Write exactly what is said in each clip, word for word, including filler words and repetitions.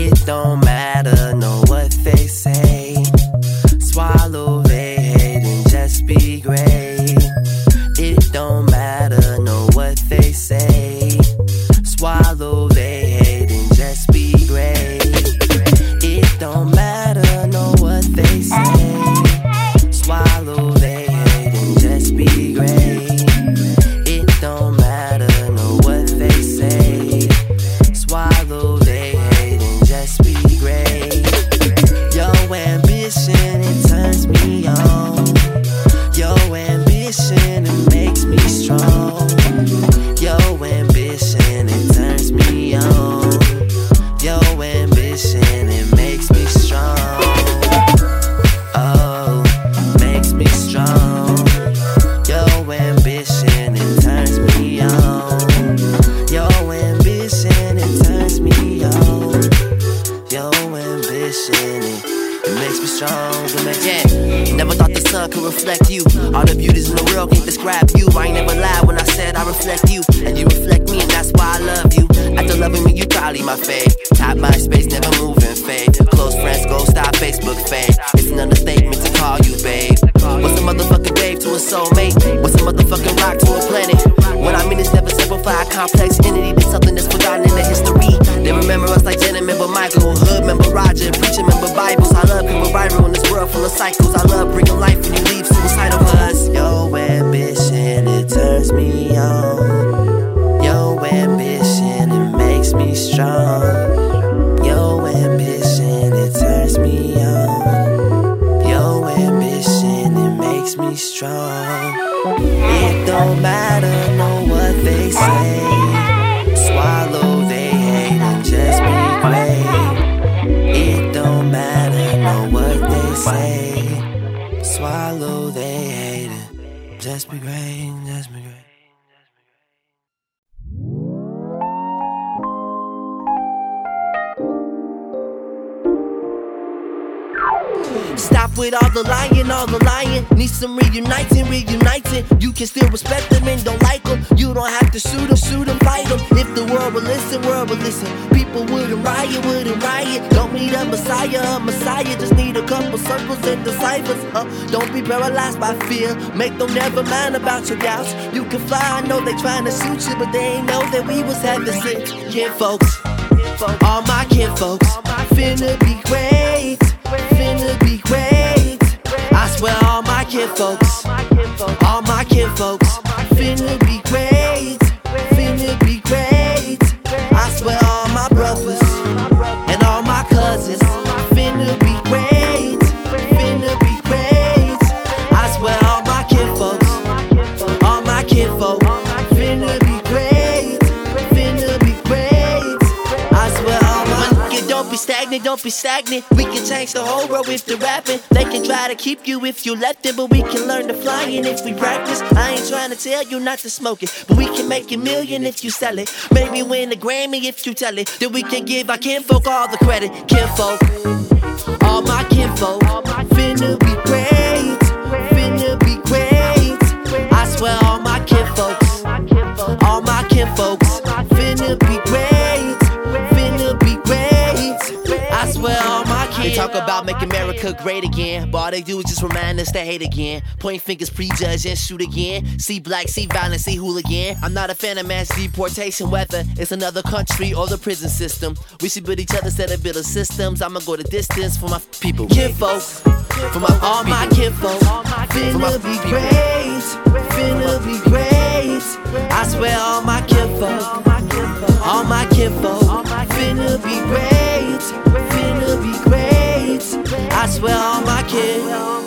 It don't matter, know what they say. Swallow they hate and just be great. It don't matter, know what they say. Swallow they hate and just be great. It don't matter, know what they say. Swallow they hate and just be great. It don't matter, know what they say. Swallow they hate and just be great. Your ambition, it turns me on. Your ambition, it makes me strong. Your ambition, it turns me on. Your ambition, it makes me strong. Oh, makes me strong. Your ambition, it turns me on. Your ambition, it turns me on. Your ambition, it, it makes me strong. It makes yeah, never thought the sun could reflect you. All the beauties in the world can't describe you. I ain't never lied when I said I reflect you, and you reflect me, and that's why I love you. After loving me, you probably my fave. Top MySpace, never moving fade. Close friends, go stop Facebook fade. It's an understatement to call you babe. What's a motherfucking babe to a soulmate? What's a motherfucking rock to a planet? What I mean is never simplify a complex entity to something that's forgotten in the history. They remember us like Jenna, remember Michael, Hood, remember Roger, Preacher, remember Bibles. I love being viral in this world full of cycles. I love bringing life when you leave suicidal cause your ambition, it turns me on. Your ambition, it makes me strong. Your ambition, it turns me on. Your ambition, it makes me strong. It don't matter, know what they say. Swallow they hate and just be great. It don't matter, know what they say. Swallow they hate it, just be great, just be great. Stop with all the lying, all the lying. Need some reuniting, reuniting. You can still respect them and don't like them. You don't have to shoot them, shoot them, fight them. If the world would listen, world would listen. People wouldn't riot, wouldn't riot. Don't need a messiah, a messiah. Just need a couple circles and disciples. Uh, don't be paralyzed by fear. Make them never mind about your doubts. You can fly, I know they trying to shoot you, but they ain't know that we was having sex. Yeah, folks, all my kinfolks, finna be great. Finna be great. I swear all my kinfolks, all my kinfolks, finna be great. Finna be great. I swear all my brothers and all my cousins, finna be great. Finna be great. I swear all my kinfolks, all my kinfolks, finna be great. Finna be great. I swear all my don't be stagnant, don't be stagnant. We can change the whole world with the rapping. They can try to keep you if you let them, but we can learn to fly in if we practice. I ain't trying to tell you not to smoke it, but we can make a million if you sell it. Maybe win a Grammy if you tell it. Then we can give our kinfolk all the credit. Kinfolk, all my kinfolk, finna be great. Finna be great. I swear all my kinfolks, all my kinfolks, finna be great. Finna be great. I swear all my kids. They talk about making America great again, but all they do is just remind us to hate again. Point fingers, prejudge, and shoot again. See black, see violence, see hooligan. I'm not a fan of mass deportation, whether it's another country or the prison system. We should build each other instead of building systems. I'ma go the distance for my people. Kinfolk, for my all my kinfolk, finna be great. Finna be great. I swear all my kinfolk, all my kinfolk, finna be great. Finna be great. I swear all my kids.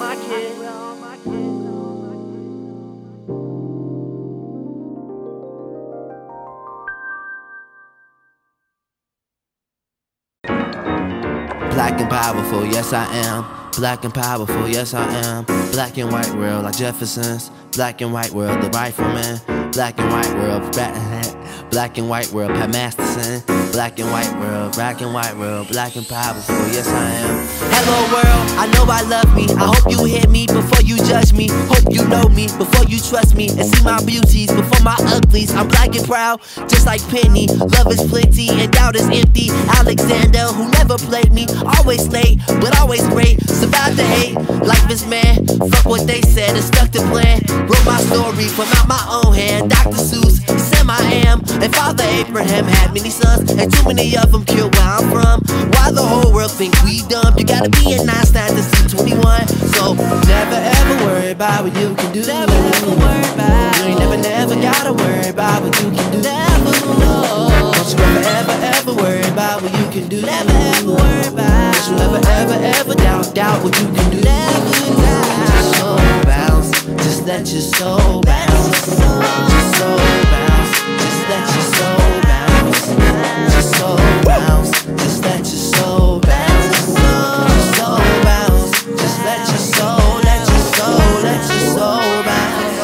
Black and powerful, yes I am. Black and powerful, yes I am. Black and white world like Jefferson's. Black and white world, the rifleman. Black and white world, Black and white world, Pat Masterson. Black and white world, black and white world, black and powerful, yes I am. Hello world, I know I love me. I hope you hear me before you judge me. Hope you know me before you trust me. And see my beauties before my uglies. I'm black and proud, just like Penny. Love is plenty and doubt is empty. Alexander, who never played me. Always late, but always great. Survived the hate, like this man. Fuck what they said and stuck to plan. Wrote my story from out my own hand. Doctor Seuss, Sam I am. And Father Abraham had many sons. And too many of them killed where I'm from. Why the whole world think we dumb? You gotta be a Einstein to see twenty-one. So never ever worry about what you can do. Never ever worry about. You ain't never never gotta worry about what you can do. Never no. Don't you ever ever ever worry about what you can do. Never ever worry about. Don't you ever ever ever doubt doubt what you can do. Never doubt. Just so bounce. Just let your soul bounce. Just so bounce. Just let your soul bounce. Just so bounce. Just let your soul bounce. Just so bounce. Just let your soul, let your soul, let your soul bounce.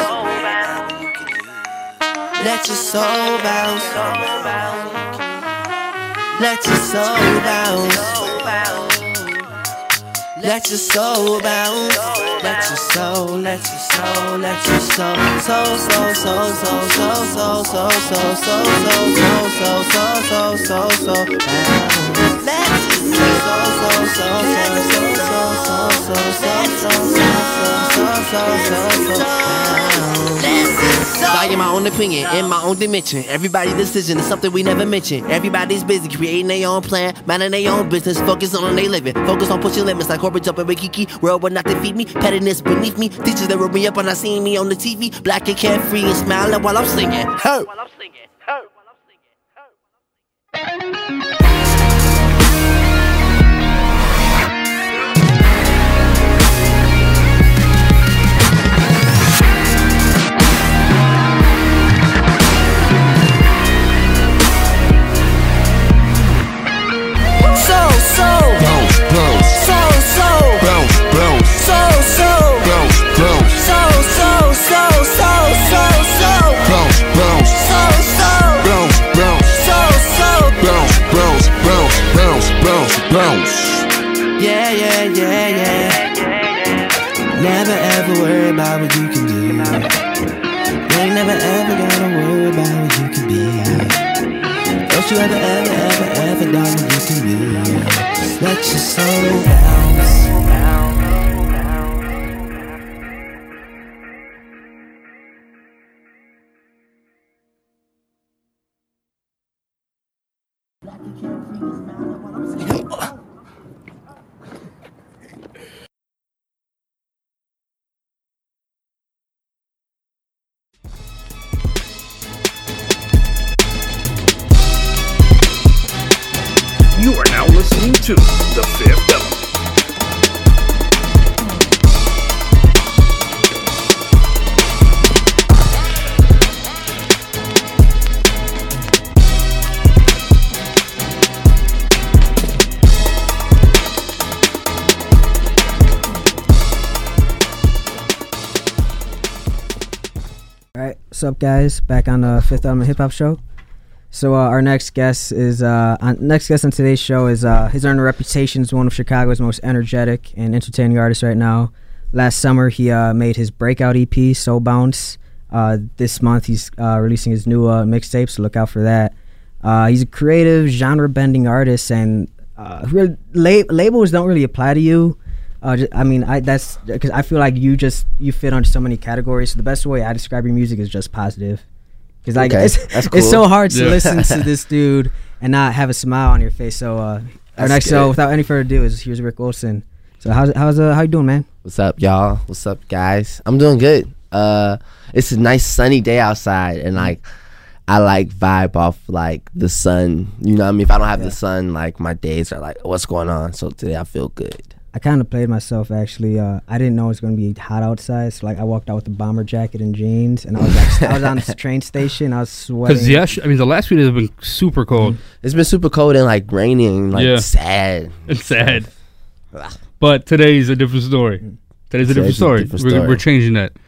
Let your soul bounce. Let your soul bounce. Let your soul bounce. Let your soul, let your soul, let your soul, soul, soul, soul, soul, soul, soul, soul, soul, soul, soul, soul, soul, soul, soul, soul, bounce. Let your soul, soul, soul, soul, soul, soul, soul, soul, soul, soul, soul, soul, soul, bounce. I am my own opinion, in my own dimension. Everybody's decision is something we never mention. Everybody's busy creating their own plan, minding their own business, focus on their living, focus on pushing limits like corporate jumping with Kiki. World will not defeat me, pettiness beneath me. Teachers that wrote me up when I seen me on the T V, black and carefree and smiling while I'm singing. Ho! While I'm singing. Ho! While I'm singing. Ho! Yeah, yeah, yeah, yeah. Never ever worry about what you can do. You ain't never ever gotta worry about what you can be. Don't you ever, ever, ever, ever doubt what you can be. Let your soul bounce. You are now listening to The Fifth Element. Alright, what's up guys? Back on the Fifth Element Hip Hop Show. So uh, our next guest is uh, on, next guest on today's show is uh, he's earned a reputation as one of Chicago's most energetic and entertaining artists right now. Last summer he uh, made his breakout E P Soul Bounce. Uh, this month he's uh, releasing his new uh, mixtape, so look out for that. Uh, he's a creative, genre-bending artist, and uh, really, lab- labels don't really apply to you. Uh, just, I mean, I that's because I feel like you just you fit under so many categories. So the best way I describe your music is just positive. Because like okay, it's, cool. it's so hard to yeah. listen to this dude and not have a smile on your face. So uh, our next, so without any further ado, is here's Rick Olsen. So how's how's uh, how you doing, man? What's up, y'all? What's up, guys? I'm doing good. Uh, it's a nice sunny day outside, and like I like vibe off like the sun. You know what I mean? If I don't have yeah. the sun, like my days are like, what's going on? So today I feel good. I kind of played myself actually. Uh, I didn't know it was going to be hot outside, so like I walked out with a bomber jacket and jeans, and I was like, I was on the train station. I was sweating. Because yeah, sh- I mean the last few days have been super cold. It's been super cold and like raining, like yeah. sad. It's sad. But today's a different story. Today's a different story. A different we're, story. we're changing that.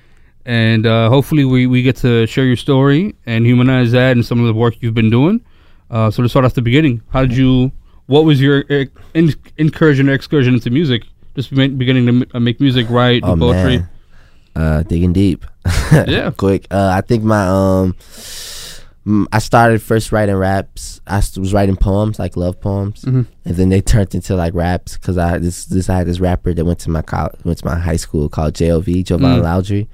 and uh, hopefully we, we get to share your story and humanize that and some of the work you've been doing. Uh, so to start off the beginning, how did you? What was your uh, in, incursion or excursion into music? Just be- beginning to m- uh, make music, write, do Oh poetry. man, uh, digging deep. Yeah. Quick. Uh, I think my um, mm, I started first writing raps. I s- was writing poems, like love poems, Mhm. and then they turned into like raps because I this this I had this rapper that went to my college, went to my high school called J O V, Giovanna Mm. Laudry,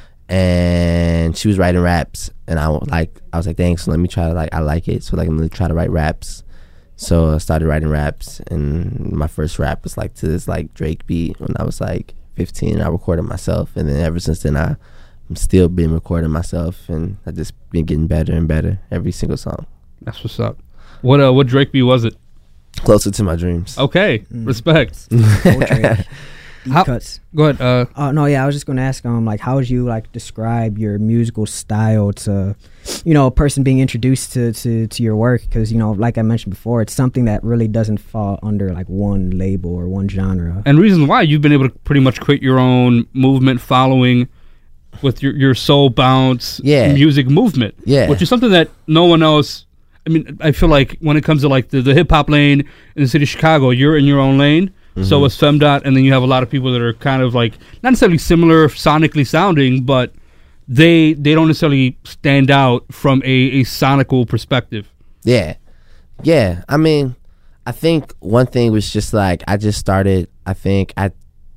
and she was writing raps, and I wa- like I was like, dang, so let me try to like I like it, so like I'm gonna try to write raps. So I started writing raps, and my first rap was like to this like Drake beat when I was like fifteen. I recorded myself, and then ever since then I I'm still been recording myself, and I just been getting better and better every single song. That's what's up. What uh, what Drake beat was it? Closer to my dreams. Okay, Mm. respect. Old Drake. Deep How- cuts. Go ahead. Uh, Oh no, yeah, I was just gonna ask um like how would you like describe your musical style to, you know, a person being introduced to to, to your work, because you know, like I mentioned before, it's something that really doesn't fall under like one label or one genre. and reasons why you've been able to pretty much create your own movement following with your, your soul bounce Yeah. music movement. Yeah. Which is something that no one else. I mean, I feel like when it comes to like the, the hip hop lane in the city of Chicago, you're in your own lane. So is Femdot, and then you have a lot of people that are kind of like not necessarily similar sonically sounding, but they they don't necessarily stand out from a, a sonical perspective. Yeah. Yeah. I mean, I think one thing was just like I just started, I think I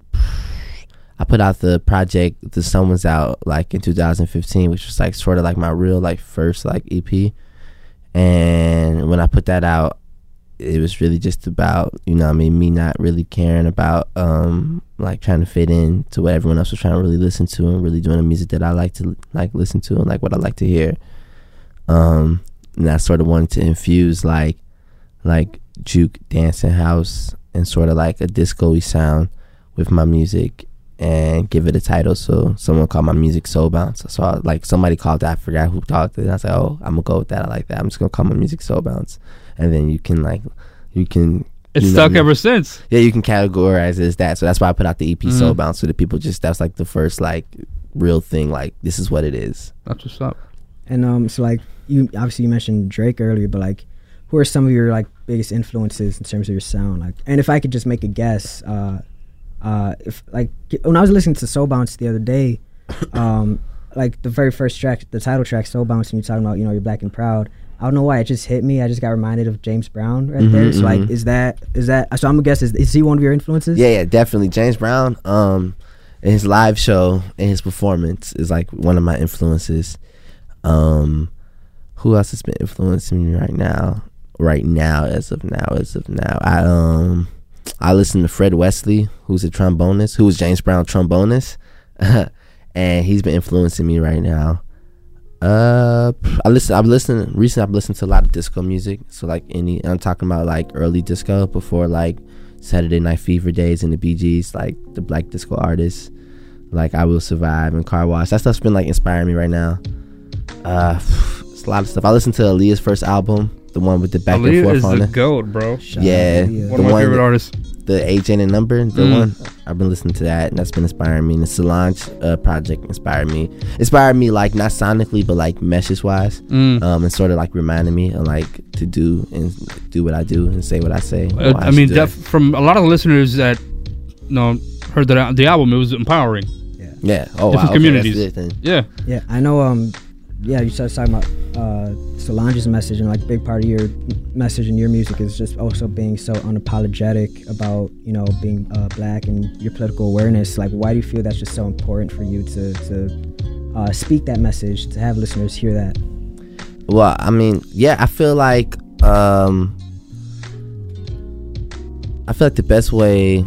I put out the project The Sun Was Out like in two thousand fifteen, which was like sort of like my real like first like E P. And when I put that out, it was really just about, you know what I mean, me not really caring about um like trying to fit in to what everyone else was trying to really listen to, and really doing the music that I like to like listen to and like what I like to hear. Um and I sort of wanted to infuse like like juke, dancing, house, and sort of like a disco-y sound with my music, and give it a title. So someone called my music Soul Bounce. So I, like somebody called that, I forgot who called it, and I was like, oh, I'm gonna go with that. I like that. I'm just gonna call my music Soul Bounce, and then you can like you can It's you know stuck what I mean? ever since. Yeah, you can categorize it as that. So that's why I put out the E P Mhm. Soul Bounce, so that people just, that's like the first like real thing, like this is what it is. That's what's up. And um, so like you obviously you mentioned Drake earlier, but like, who are some of your like biggest influences in terms of your sound? Like, and if I could just make a guess, uh, uh, if like when I was listening to Soul Bounce the other day, um, like the very first track, the title track, Soul Bounce, and you're talking about, you know, you're black and proud. I don't know why it just hit me. I just got reminded of James Brown right Mhm, there. So like, mhm. is that is that? So I'm gonna guess is is he one of your influences? Yeah, yeah, definitely. James Brown, um, and his live show and his performance is like one of my influences. Um, who else has been influencing me right now? Right now, as of now, as of now, I um, I listen to Fred Wesley, who's a trombonist, who was James Brown trombonist, and he's been influencing me right now. Uh, I listen. I've listened recently. I've listened to a lot of disco music. So like any, I'm talking about like early disco before like Saturday Night Fever days and the Bee Gees, like the black disco artists, like I Will Survive and Car Wash. That stuff's been like inspiring me right now. Uh, it's a lot of stuff. I listened to Aaliyah's first album, the one with the back and Aaliyah forth is on the it. goat, bro. Shout out Yeah, to Aaliyah. One the of my one favorite that- artists. The Age Ain't a Number, the Mm. one. I've been listening to that, and that's been inspiring me. And the Solange uh, project inspired me. Inspired me, like, not sonically, but, like, message-wise. Mm. Um, and sort of, like, reminding me of, like, to do and do what I do and say what I say. Uh, Why I mean, should do it. def- from a lot of the listeners that you know heard the the album, it was empowering. Yeah. Oh, different wow. Okay, communities. that's good then. Yeah, Yeah, I know. Um, yeah, you started talking about uh, Solange's message, and like a big part of your m- message in your music is just also being so unapologetic about, you know, being uh, black and your political awareness. Like, why do you feel that's just so important for you to to uh, speak that message, to have listeners hear that? Well, I mean, yeah, I feel like um, I feel like the best way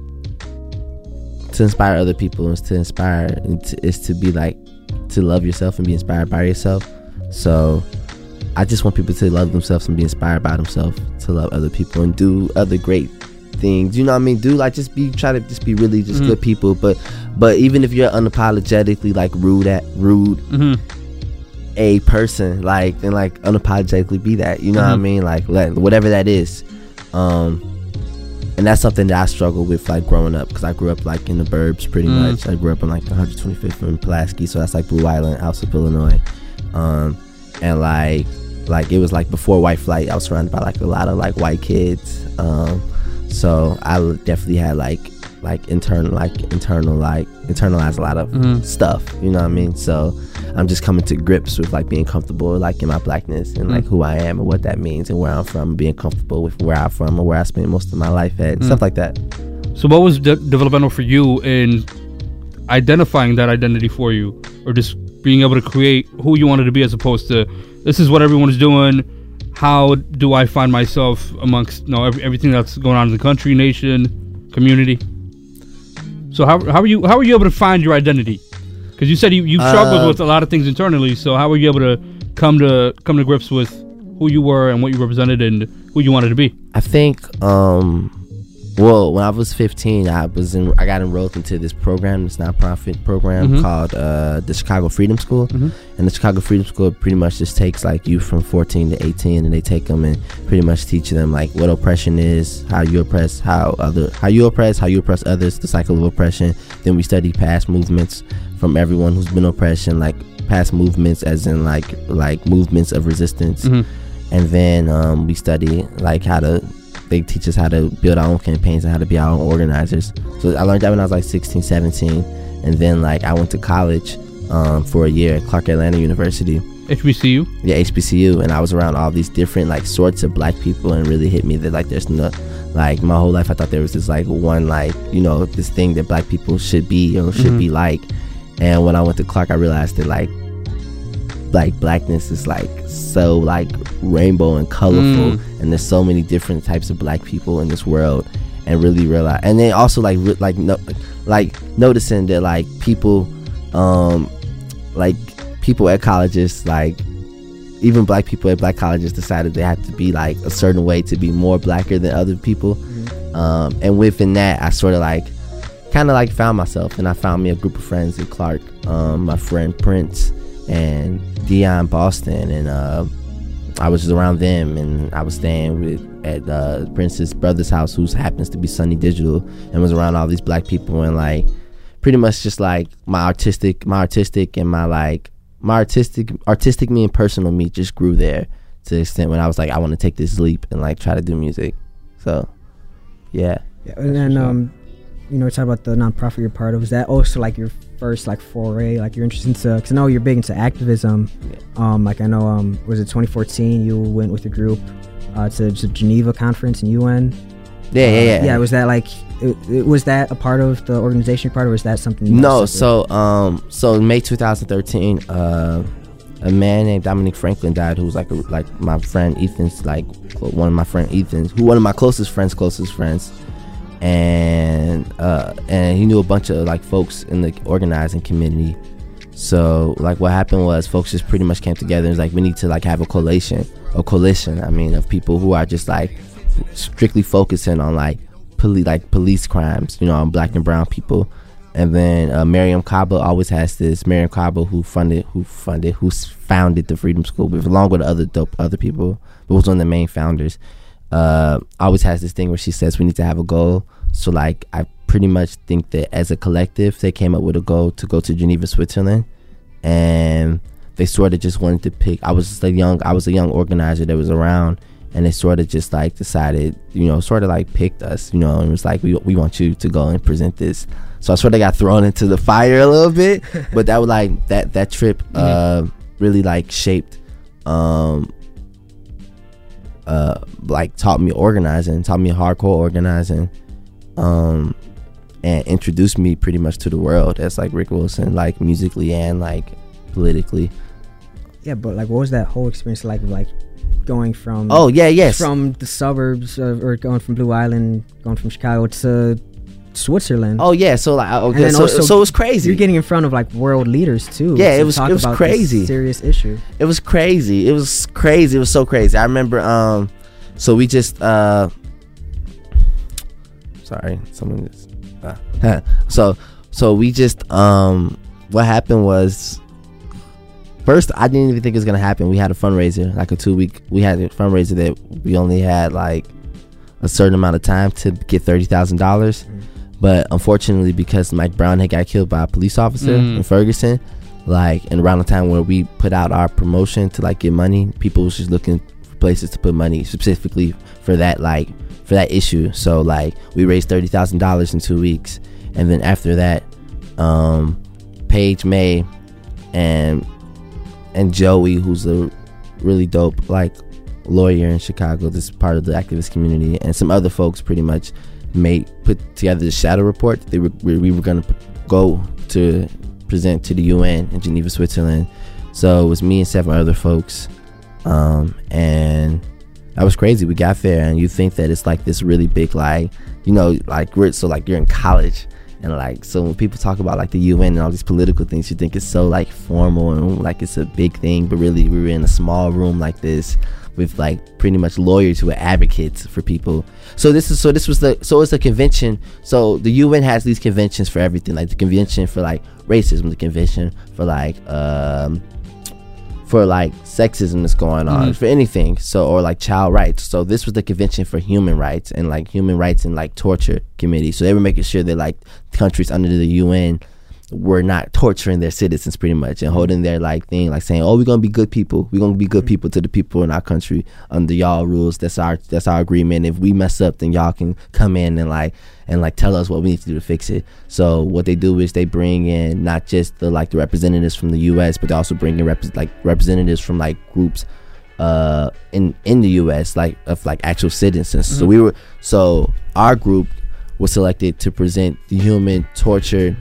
to inspire other people is to inspire is to be like to love yourself and be inspired by yourself. So I just want people to love themselves and be inspired by themselves, to love other people and do other great things. You know what I mean? Do like just be try to just be really just Mhm. good people. But but even if you're unapologetically like rude at rude hmm a person, like then like unapologetically be that. You know what I Mhm. mean? Like let, whatever that is. Um and that's something that I struggled with like growing up, because I grew up like in the burbs pretty Mm. much. I grew up in like one hundred twenty-fifth in Pulaski, so that's like Blue Island, Alsip, Illinois. Um, and like like it was like before white flight, I was surrounded by like a lot of like white kids. Um, so I definitely had like like internal like internal like internalized a lot of Mhm. stuff, you know what I mean? So I'm just coming to grips with like being comfortable like in my blackness and like Mm. who I am and what that means and where I'm from, being comfortable with where I'm from or where I spent most of my life at, Mm. stuff like that. So what was de- developmental for you in identifying that identity for you, or just being able to create who you wanted to be, as opposed to this is what everyone is doing, how do I find myself amongst you know every, everything that's going on in the country, nation, community? So how how are you how are you able to find your identity? Because you said you you struggled Uh, with a lot of things internally. So how were you able to come to come to grips with who you were and what you represented and who you wanted to be? I think, um, well, when I was fifteen, I was in, I got enrolled into this program, this nonprofit program Mhm. called uh, the Chicago Freedom School. Mhm. And the Chicago Freedom School pretty much just takes like youth from fourteen to eighteen, and they take them and pretty much teach them like what oppression is, how you oppress, how other, how you oppress, how you oppress others, the cycle of oppression. Then we study past movements from everyone who's been oppression, like past movements, as in like like movements of resistance. Mhm. And then um, we study like how to, they teach us how to build our own campaigns and how to be our own organizers. So I learned that when I was like sixteen, seventeen. And then like I went to college um, for a year at Clark Atlanta University. H B C U. Yeah, H B C U. And I was around all these different like sorts of black people, and really hit me that like there's no, like my whole life I thought there was this like one like, you know, this thing that black people should be or should Mhm. be like. And when I went to Clark, I realized that like like blackness is like so like rainbow and colorful, Mm. and there's so many different types of black people in this world, and really realize, and then also like re- like no, like noticing that like people um like people at colleges, like even black people at black colleges decided they had to be like a certain way to be more blacker than other people. Um and within that I sort of like kind of like found myself, and I found me a group of friends in Clark, um my friend Prince and Dion Boston, and uh I was just around them, and I was staying with at uh Prince's brother's house, who happens to be Sunny Digital, and was around all these black people, and like pretty much just like my artistic my artistic and my like my artistic artistic me and personal me just grew there to the extent when I was like, I want to take this leap and like try to do music. So yeah. Yeah, and then um, you know, talk about the nonprofit you're part of. Was that also like your first like foray? Like you're interested into? Because I know you're big into activism. Um, like I know um, was it twenty fourteen? You went with a group uh, to the Geneva conference in U N. Yeah, yeah, yeah. Uh, yeah, was that like? It, it, was that a part of the organization you're part of, or was that something? No, separate? so um, so in May twenty thirteen, uh, a man named Dominic Franklin died, who was like a, like my friend Ethan's, like one of my friend Ethan's, who one of my closest friends, closest friends, and uh, and he knew a bunch of like folks in the organizing community. So like what happened was folks just pretty much came together and was like, we need to like have a coalition, a coalition. I mean, of people who are just like strictly focusing on like police, like police crimes, you know, on black and brown people. And then uh, Miriam Kaba always has this. Miriam Kaba, who funded, who funded, who founded the Freedom School, but along with other dope other people, but was one of the main founders. Uh, always has this thing where she says we need to have a goal. So like I pretty much think that as a collective, they came up with a goal to go to Geneva, Switzerland, and they sort of just wanted to pick. I was just a young, I was a young organizer that was around. And they sort of just like decided, you know, sort of like picked us, you know, and it was like, we we want you to go and present this. So I sort of got thrown into the fire a little bit, but that was like that that trip uh, really like shaped, um, uh, like taught me organizing, taught me hardcore organizing, um, and introduced me pretty much to the world as like Rick Wilson, like musically and like politically. Yeah, but like, what was that whole experience like? Like going from oh yeah yes from the suburbs of, or going from Blue Island, going from Chicago to Switzerland. Oh yeah, so like okay, then so also so it was crazy. You're getting in front of like world leaders too. Yeah, to it was talk it was about crazy. this serious issue. It was crazy. It was crazy. It was so crazy. I remember. Um, so we just. Uh, sorry, someone just. Uh, so so we just. Um, what happened was. First, I didn't even think it was gonna happen. We had a fundraiser, like a two week. We had a fundraiser that we only had like a certain amount of time to get thirty thousand dollars. Mm. But unfortunately, because Mike Brown had got killed by a police officer mm. in Ferguson, like, and around the time where we put out our promotion to like get money, people was just looking for places to put money specifically for that, like, for that issue. So like we raised thirty thousand dollars in two weeks, and then after that, um, Paige May and and Joey, who's a really dope like lawyer in Chicago, this is part of the activist community, and some other folks pretty much made put together the shadow report. They were we were gonna go to present to the U N in Geneva, Switzerland. So it was me and seven other folks, um, and that was crazy. We got there, and you think that it's like this really big, like, you know, like we're so like you're in college, and like so when people talk about like the U N and all these political things, you think it's so like formal and like it's a big thing, but really we were in a small room like this with like pretty much lawyers who are advocates for people. So this is so this was the so it's a convention. So the U N has these conventions for everything, like the convention for like racism, the convention for like um for like sexism that's going on, mm-hmm. for anything. So or like child rights. So this was the convention for human rights and like human rights and like torture committee. So they were making sure that like countries under the U N were not torturing their citizens pretty much and holding their like thing, like saying, oh, we're gonna be good people, we're gonna be good people to the people in our country under y'all rules. That's our that's our agreement. If we mess up, then y'all can come in and like and like tell us what we need to do to fix it. So what they do is they bring in not just the like the representatives from the U S, but they also bring in rep- like representatives from like groups uh in in the U S, like of like actual citizens. Mm-hmm. So we were so our group was selected to present the human torture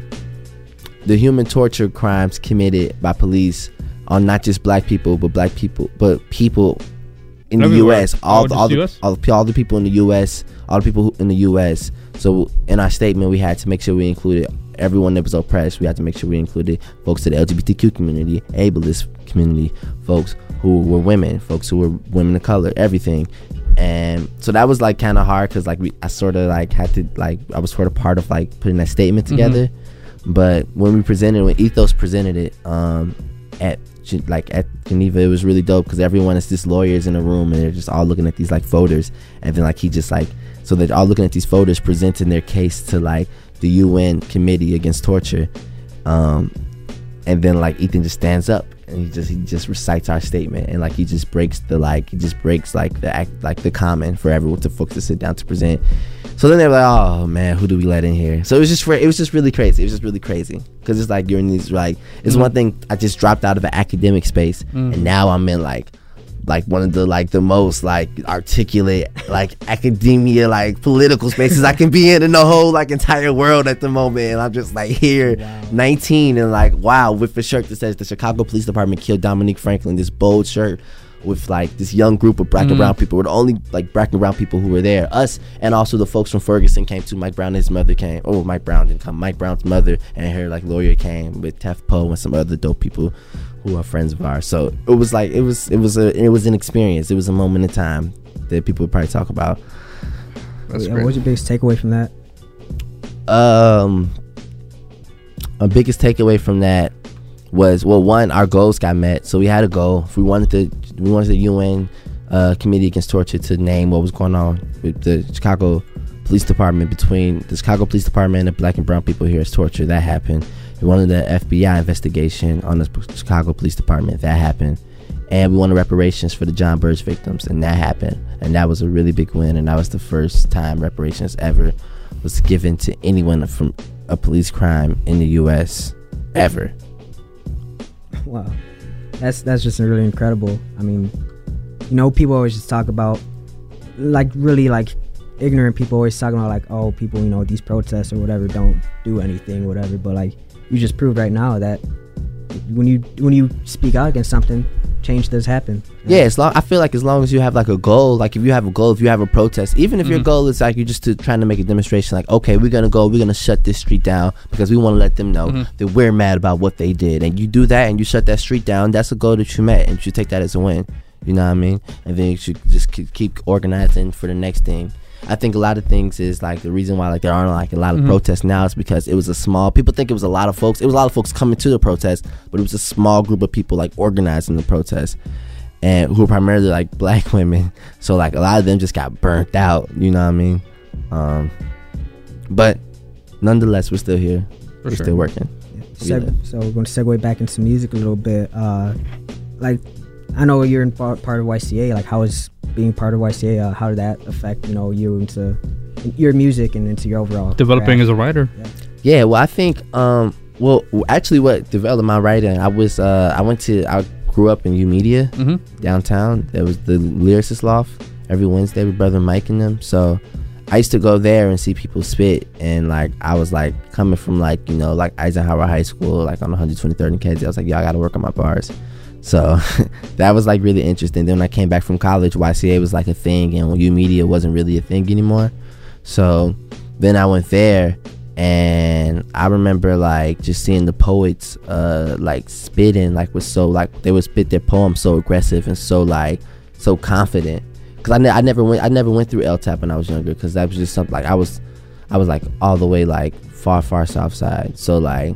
the human torture crimes committed by police on not just black people, but black people, but people in Everywhere. the U S All, oh, all, the, all, the, all the people in the U S all the people who, in the U S So in our statement, we had to make sure we included everyone that was oppressed. We had to make sure we included folks to the L G B T Q community, ableist community, folks who were women, folks who were women of color, everything. And so that was like kind of hard because like we, I sort of like had to like I was sort of part of like putting that statement together. Mm-hmm. But when we presented, when Ethos presented it um, at like at Geneva, it was really dope because everyone is just lawyers in a room and they're just all looking at these like folders, and then like he just like so they're all looking at these folders presenting their case to like the U N Committee Against Torture, um, and then like Ethan just stands up and he just he just recites our statement, and like he just breaks the like he just breaks like the act like the common for everyone to folks to sit down to present. So then they're like, oh man, who do we let in here? So it was just it was just really crazy. It was just really crazy because it's like you're in these like it's mm. one thing. I just dropped out of an academic space mm. and now I'm in like like one of the like the most like articulate like academia like political spaces I can be in in the whole like entire world at the moment. And I'm just like here, wow. nineteen, and like wow, with a shirt that says the Chicago Police Department killed Dominique Franklin. This bold shirt with like this young group of black and mm-hmm. brown people. We're the only like black and brown people who were there. Us and also the folks from Ferguson came too. Mike Brown and his mother came. Oh, Mike Brown didn't come. Mike Brown's mother and her like lawyer came with Tef Poe and some other dope people who are friends of ours. So it was like it was it was a it was an experience. It was a moment in time that people would probably talk about. That's yeah, what was your biggest takeaway from that? Um, my biggest takeaway from that was, well, one, our goals got met. So we had a goal. If we wanted to, we wanted the U N uh, Committee Against Torture to name what was going on with the Chicago Police Department, between the Chicago Police Department and the black and brown people here as torture. That happened. We wanted the F B I investigation on the Chicago Police Department. That happened. And we wanted reparations for the John Burge victims, and that happened. And that was a really big win, and that was the first time reparations ever was given to anyone from a police crime in the U S ever. Wow, that's that's just really incredible. I mean, you know, people always just talk about, like, really like ignorant people always talking about like, oh, people, you know, these protests or whatever don't do anything, whatever. But like, you just proved right now that when you when you speak out against something, change does happen. Yeah, as long I feel like as long as you have like a goal, like if you have a goal, if you have a protest, even if mm-hmm. your goal is like you're just to, trying to make a demonstration, like, okay, we're gonna go, we're gonna shut this street down because we want to let them know mm-hmm. that we're mad about what they did, and you do that and you shut that street down, that's a goal that you met, and you should take that as a win. You know what I mean? And then you should just keep organizing for the next thing. I think a lot of things is like the reason why like there aren't like a lot of mm-hmm. protests now is because it was a small, people think it was a lot of folks, it was a lot of folks coming to the protest, but it was a small group of people like organizing the protest. and who were primarily like black women. So like a lot of them just got burnt out. You know what I mean? Um, but nonetheless, we're still here. For we're sure. still working. Seg- so we're going to segue back into music a little bit. Uh, like, I know you're in part, part of Y C A. Like, how is being part of Y C A? Uh, how did that affect, you know, you into your music and into your overall Developing rap? as a writer. Yeah. Yeah, well, I think, um, well, actually, what developed my writing, I was, uh, I went to, I grew up in U Media Mm-hmm. downtown. There was the Lyricist Loft every Wednesday with Brother Mike and them. So I used to go there and see people spit, and like I was like coming from like, you know, like Eisenhower High School, like on one hundred twenty-third and Kedzie. I was like, yo, I gotta work on my bars. So that was like really interesting. Then when I came back from college, Y C A was like a thing, and U Media wasn't really a thing anymore. So then I went there, and I remember like just seeing the poets uh like spitting, like was so like they would spit their poems so aggressive and so like so confident. Cause I, ne- I never went I never went through L TAP when I was younger, cause that was just something like I was I was like all the way like far far south side. So like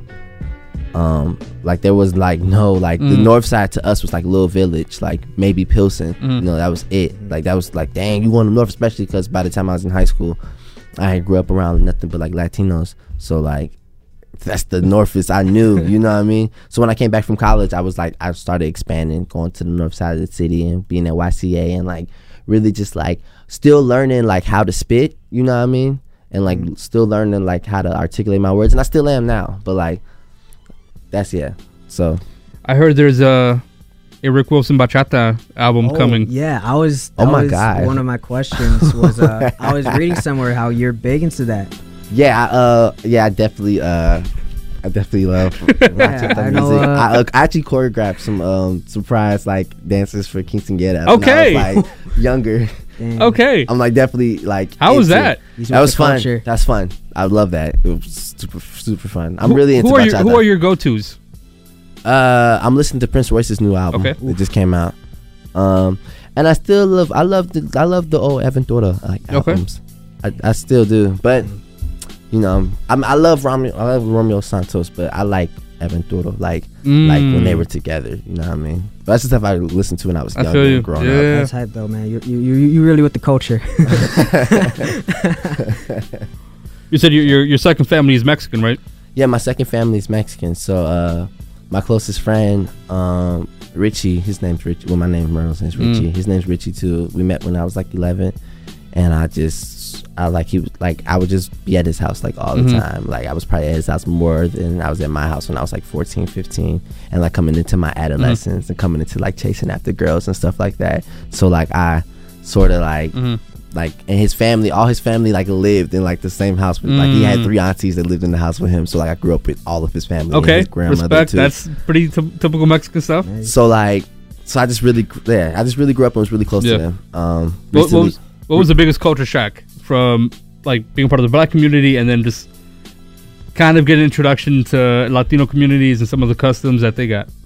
um like there was like no like Mm. the north side to us was like Little Village, like maybe Pilsen. Mm. You know, that was it. Like that was like, dang, you going to north, especially because by the time I was in high school, I grew up around nothing but like Latinos. So like that's the northest I knew, you know what I mean? So when I came back from college, I was like, I started expanding, going to the north side of the city and being at Y C A and like really just like still learning like how to spit, you know what I mean? And like still learning like how to articulate my words, and I still am now, but like that's yeah. So I heard there's a, a Rick Wilson Bachata album Oh, coming. Yeah, I was. Oh that my was God. One of my questions was, uh, I was reading somewhere how you're big into that. yeah, I, uh, yeah, I definitely, uh, I definitely love bachata I music. know, uh, I, uh, I actually choreographed some um surprise like dances for Kingston Get Up. Okay. when I was, like younger. Dang. Okay. I'm like definitely like. How was into- that? He's That with was the fun. culture. That's fun. I love that. It was super super fun. I'm Who- really into who are bachata. your, who are your go-tos? Uh, I'm listening to Prince Royce's new album. Okay. It just came out. Um, and I still love. I love the. I love the old Evan Thora like Okay. albums. I, I still do, but you know, I'm, I love Romeo. I love Romeo Santos, but I like Evan Thora, like like when they Mm. were together. You know what I mean? But that's the stuff I listened to when I was I younger feel you. and growing Yeah. up. That's hype though, man. You you you you really with the culture. You said your, your your second family is Mexican, right? Yeah, my second family is Mexican, so uh, my closest friend, um, Richie, his name's Richie. Well, my name Merle's name's Richie. Mm. His name's Richie too. We met when I was like eleven, and I just, I like he was like I would just be at his house like all the Mhm. time. Like I was probably at his house more than I was at my house when I was like fourteen, fifteen, and like coming into my adolescence and coming into like chasing after girls and stuff like that. So like I sort of like. Mm-hmm. Like, and his family, all his family like lived in like the same house with, like he had Mm. three aunties that lived in the house with him, so like I grew up with all of his family and Okay, his grandmother respect. too. That's pretty t- typical Mexican stuff. So like, so I just really, gr- yeah, I just really grew up and was really close Yeah. to them. Um, What, what, recently- was, what was the biggest culture shock from like being part of the black community and then just kind of get an introduction to Latino communities and some of the customs that they got?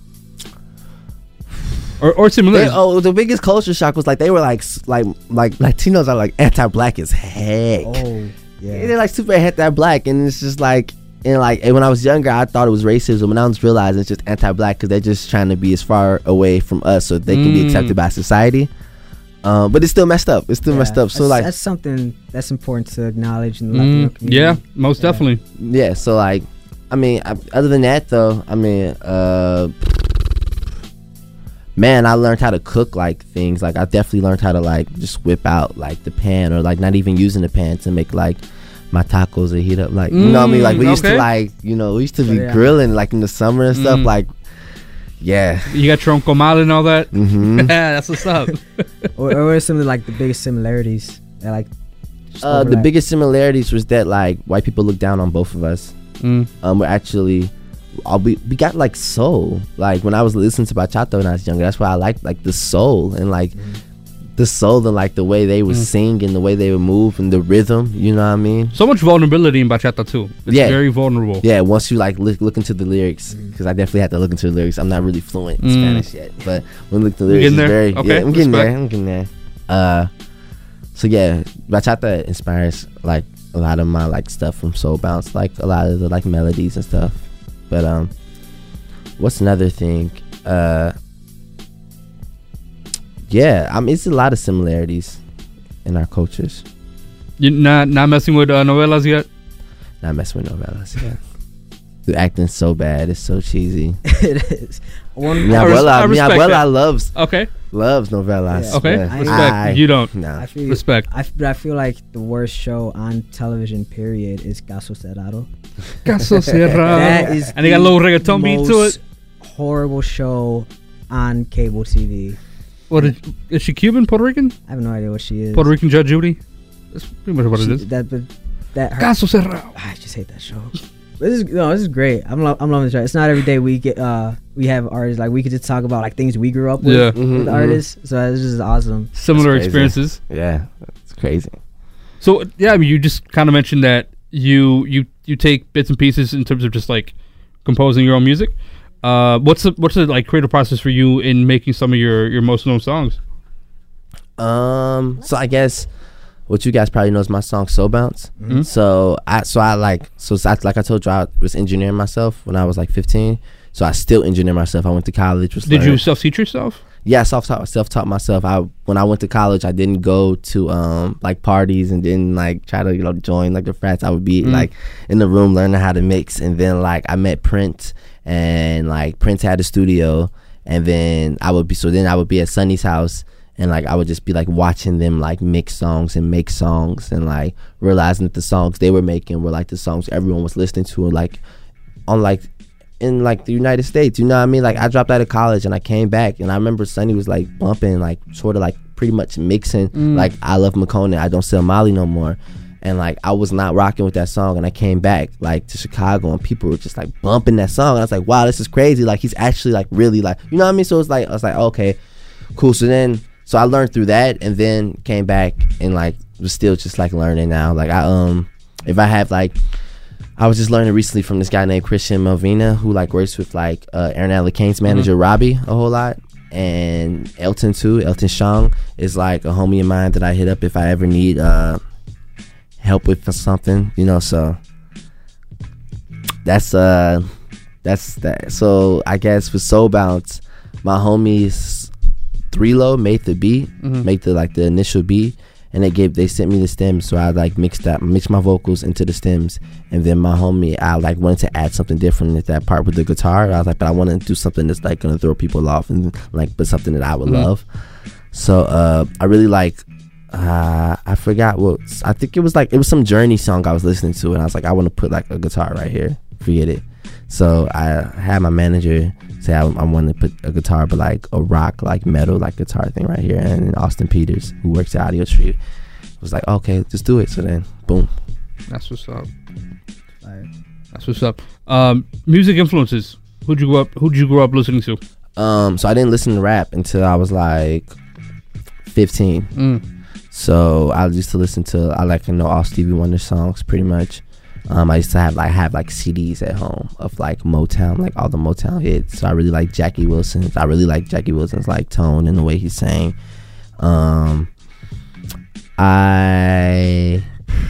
Or, or similar. They, oh, the biggest culture shock was like they were like s- like like Latinos are like anti-black as heck. Oh, yeah. They're like super anti-black, and it's just like, and like and when I was younger, I thought it was racism, and I was realizing it's just anti-black because they're just trying to be as far away from us so they can be Mm. accepted by society. Um, but it's still messed up. It's still Yeah. messed up. So that's, like, that's something that's important to acknowledge in the Latino Mm, community. yeah, most Yeah. definitely. yeah. So like, I mean, I, other than that though, I mean, uh, man, I learned how to cook like things. Like I definitely learned how to like just whip out like the pan, or like not even using the pan to make like my tacos and heat up. Like, you know what I mean? Like we Mm, used okay. to like, you know, we used to be Yeah. grilling like in the summer and stuff. Mm. Like, yeah. You got your uncle Mal and all that. hmm Yeah, that's what's up. Or, or what are some of like the biggest similarities that like just Uh, the overlap? biggest similarities was that like white people look down on both of us. Mm. Um, we're actually, uh, we we got like soul. Like when I was listening to bachata when I was younger, that's why I liked like the soul and like the soul and like the way they would Mm. sing and the way they would move and the rhythm. You know what I mean? So much vulnerability in bachata too. It's Yeah. very vulnerable. Yeah. Once you like look, look into the lyrics, because I definitely had to look into the lyrics. I'm not really fluent in Mm. Spanish yet, but when I look at the You lyrics, getting it's there? very Okay, yeah. I'm getting respect. there. I'm getting there. Uh, so yeah, bachata inspires like a lot of my like stuff from Soul Bounce, like a lot of the like melodies and stuff. But um, what's another thing? Uh, yeah, I mean, it's a lot of similarities in our cultures. You're not not messing with uh, novelas yet. Not messing with novelas. Yeah, the acting's so bad. It's so cheesy. It is. One, Mi I res- I abuela, mi respect abuela that. loves Okay, loves novelas. Yeah. okay, Yeah. respect. I- you don't. Nah. I feel Respect. I, f- but I feel like the worst show on television, period, is Caso Cerrado. Caso Cerrado. That is And they got a the little reggaeton beat to most it. Horrible show on cable T V. What is, is she Cuban, Puerto Rican? I have no idea what she is. Puerto Rican Judge Judy. That's pretty much what it She- is. That, but that her, Caso Cerrado. I just hate that show. This is no, this is great. I'm lo- I'm loving the show. It's not every day we get uh we have artists like we could just talk about like things we grew up with Yeah. Mhm, with mhm. artists. So this is awesome. Similar That's crazy. experiences. Yeah, it's crazy. So yeah, I mean, you just kind of mentioned that you you you take bits and pieces in terms of just like composing your own music. Uh, what's the what's the like creative process for you in making some of your your most known songs? Um, so I guess what you guys probably know is my song "So Bounce." Mhm. So I, so I like, so I, like I told you, I was engineering myself when I was like fifteen. So I still engineer myself. I went to college. Was Did you learning- self teach yourself? Yeah, self taught self taught myself. I when I went to college, I didn't go to um like parties and didn't like try to you know join like the frats. I would be Mm. like in the room learning how to mix, and then like I met Prince, and like Prince had a studio, and then I would be so then I would be at Sonny's house, and like I would just be like watching them like mix songs and make songs, and like realizing that the songs they were making were like the songs everyone was listening to, and like on like in like the United States, you know what I mean? Like I dropped out of college and I came back, and I remember Sonny was like bumping, like sort of like pretty much mixing Mm. like I Love McCona, I Don't Sell Molly No More. And like I was not rocking with that song, and I came back like to Chicago, and people were just like bumping that song, and I was like, wow, this is crazy. Like he's actually like really like, you know what I mean? So it's like I was like, okay, cool. So then so I learned through that, and then came back and like was still just like learning now. Like I um if I have like I was just learning recently from this guy named Christian Melvina, who like works with like uh, Aaron Allen Kane's manager Robbie a whole lot, and Elton too. Elton Shang is like a homie of mine that I hit up if I ever need uh, help with something, you know. So that's uh that's that. So I guess with Soul Bounce, my homies Three Low made the beat, Mhm. made the like the initial beat. And they gave, they sent me the stems, so I like mixed that, mixed my vocals into the stems, and then my homie, I like wanted to add something different at that part with the guitar. I was like, but I want to do something that's like gonna throw people off, and like, but something that I would Mhm. love. So uh, I really like, uh, I forgot what, I think it was like it was some Journey song I was listening to, and I was like, I want to put like a guitar right here, forget it. So I had my manager say I, I wanted to put a guitar, but like a rock, like metal, like guitar thing right here. And then Austin Peters, who works at Audio Street, was like, okay, just do it. So then, boom. That's what's up. Fire. That's what's up. Um, music influences. Who'd you grow up? Who'd you grow up listening to? Um, so I didn't listen to rap until I was like fifteen. Mm. So I used to listen to, I like to know all Stevie Wonder songs pretty much. Um, I used to have like have like C Ds at home of like Motown, like all the Motown hits. So I really like Jackie Wilson. I really like Jackie Wilson's like tone and the way he sang. Um, I,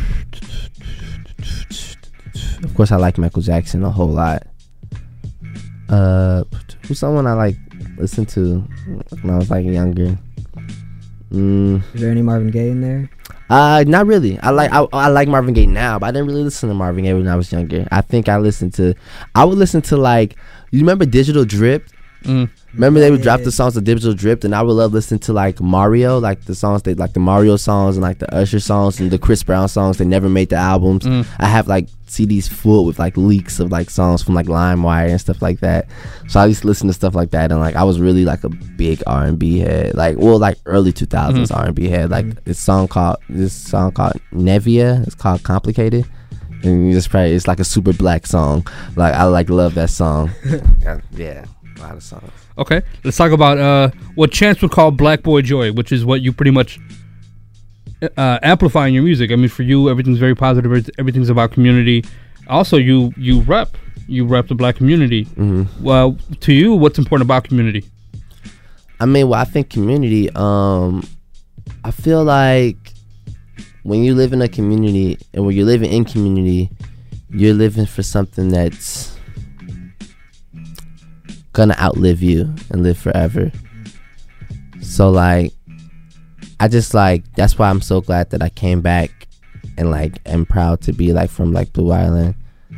of course, I like Michael Jackson a whole lot. Uh, who's someone I like listened to when I was like younger? Mm. Is there any Marvin Gaye in there? Uh, not really. I like I, I like Marvin Gaye now, but I didn't really listen to Marvin Gaye when I was younger. I think I listened to, I would listen to like, you remember Digital Drip? Mm. Remember they would drop Yeah. the songs of Digital Drip, and I would love listening to like Mario, like the songs they like the Mario songs and like the Usher songs and the Chris Brown songs. They never made the albums. Mm. I have like C Ds full with like leaks of like songs from like LimeWire and stuff like that. So I used to listen to stuff like that, and like I was really like a big R and B head, like well like early two thousands Mhm. R and B head. Like this song called this song called Nevia. It's called Complicated. And you just probably it's like a super black song. Like I like love that song. yeah, yeah, a lot of songs. Okay, let's talk about uh, what Chance would call Black Boy Joy, which is what you pretty much uh, amplify in your music. I mean, for you, everything's very positive. everyth- Everything's about community. Also, you you rep you rep the black community. hmm Well, to you, what's important about community? I mean, well, I think community. Um, I feel like when you live in a community and when you're living in community, you're living for something that's gonna outlive you and live forever. So like, I just like that's why I'm so glad that I came back, and like am proud to be like from like Blue Island,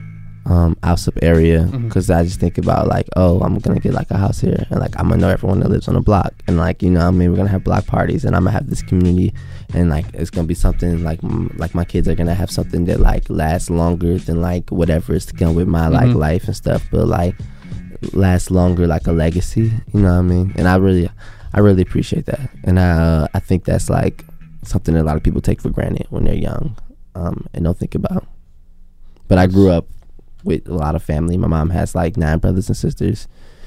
um, Alsop area, because mm-hmm. I just think about like, oh, I'm gonna get like a house here, and like I'm gonna know everyone that lives on the block, and like you know, I mean, we're gonna have block parties, and I'm gonna have this community, and like it's gonna be something like m- like my kids are gonna have something that like lasts longer than like whatever is going with my like mm-hmm. life and stuff, but like lasts longer like a legacy, you know what I mean? And I really. I really appreciate that, and I uh, I think that's like something that a lot of people take for granted when they're young, um, and don't think about. But I grew up with a lot of family. My mom has like nine brothers and sisters.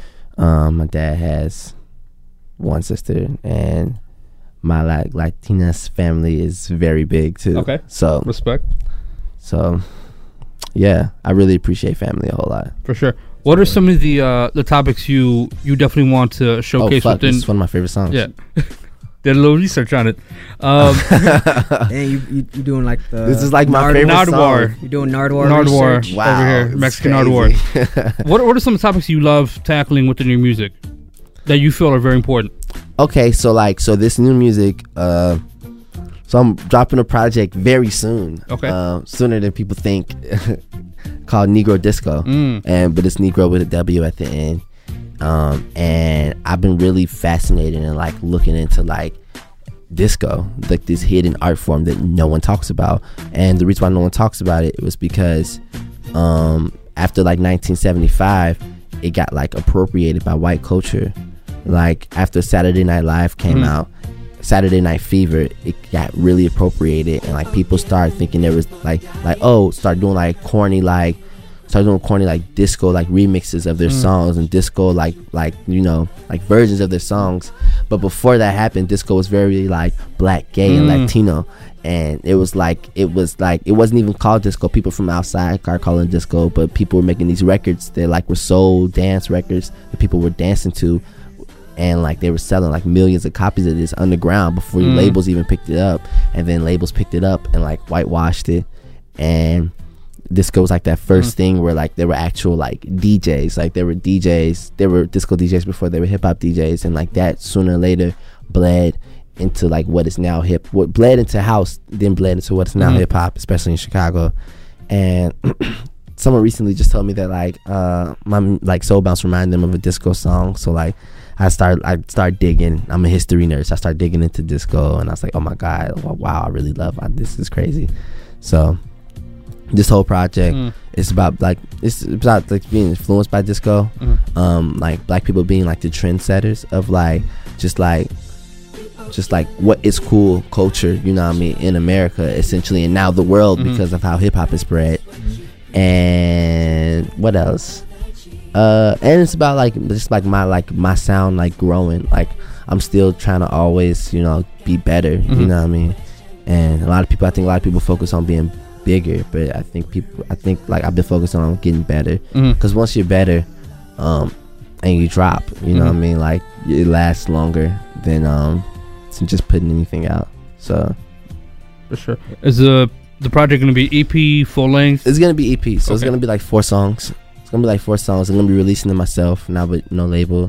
Um, my dad has one sister, and my like Latinas family is very big too. Okay. So respect. So yeah, I really appreciate family a whole lot. For sure. What are some of the uh, the topics you, you definitely want to showcase oh, fuck, within? This is one of my favorite songs. Yeah, did a little research on it. Um, and you, you you doing like the this is like my Nard- favorite Nardwuar. song. You're doing Nardwuar. Nardwuar research? Wow, over here, it's Mexican crazy. Nardwuar. what what are some of the topics you love tackling within your music that you feel are very important? Okay, so like so this new music. Uh, so I'm dropping a project very soon. Okay, uh, sooner than people think. Called Negro Disco, mm. and but it's Negro with a W at the end. Um, and I've been really fascinated and like looking into like disco, like this hidden art form that no one talks about. And the reason why no one talks about it was because um, after like nineteen seventy-five, it got like appropriated by white culture. Like after Saturday Night Live came mm. out, Saturday Night Fever, it got really appropriated, and like people started thinking there was like like oh start doing like corny like start doing corny like disco like remixes of their mm. songs, and disco like like you know like versions of their songs. But before that happened, disco was very like black, gay, mm. and Latino, and it was like it was like it wasn't even called disco. People from outside are calling it disco, but people were making these records that like were soul dance records that people were dancing to. And like they were selling like millions of copies of this underground before mm. labels even picked it up, and then labels picked it up and like whitewashed it. And disco was like that first mm. thing where like there were actual like D Js, like there were D Js, there were disco D Js before there were hip hop D Js, and like that sooner or later bled into like what is now hip, what bled into house, then bled into what's now mm. hip hop, especially in Chicago. And someone recently just told me that like uh my like Soul Bounce reminded them of a disco song, so like. I start I start digging. I'm a history nerd, so I start digging into disco, and I was like, oh my god, wow, I really love it. This is crazy. So this whole project mm. is about like it's about like being influenced by disco, mm. um, like black people being like the trendsetters of like just like just like what is cool culture, you know what I mean, in America essentially, and now the world mm-hmm. because of how hip hop is spread. Mm-hmm. And what else? Uh, and it's about like just like my like my sound like growing. Like I'm still trying to always you know be better. Mm-hmm. You know what I mean? And a lot of people, I think a lot of people focus on being bigger, but I think people, I think like I've been focusing on getting better. Because mm-hmm. once you're better, um, and you drop, you know mm-hmm. what I mean? Like it lasts longer than um, than just putting anything out. So for sure, is the the project gonna be E P, full length? It's gonna be E P, so okay. It's gonna be like four songs. It's gonna be like four songs. I'm gonna be releasing them myself now, with no label,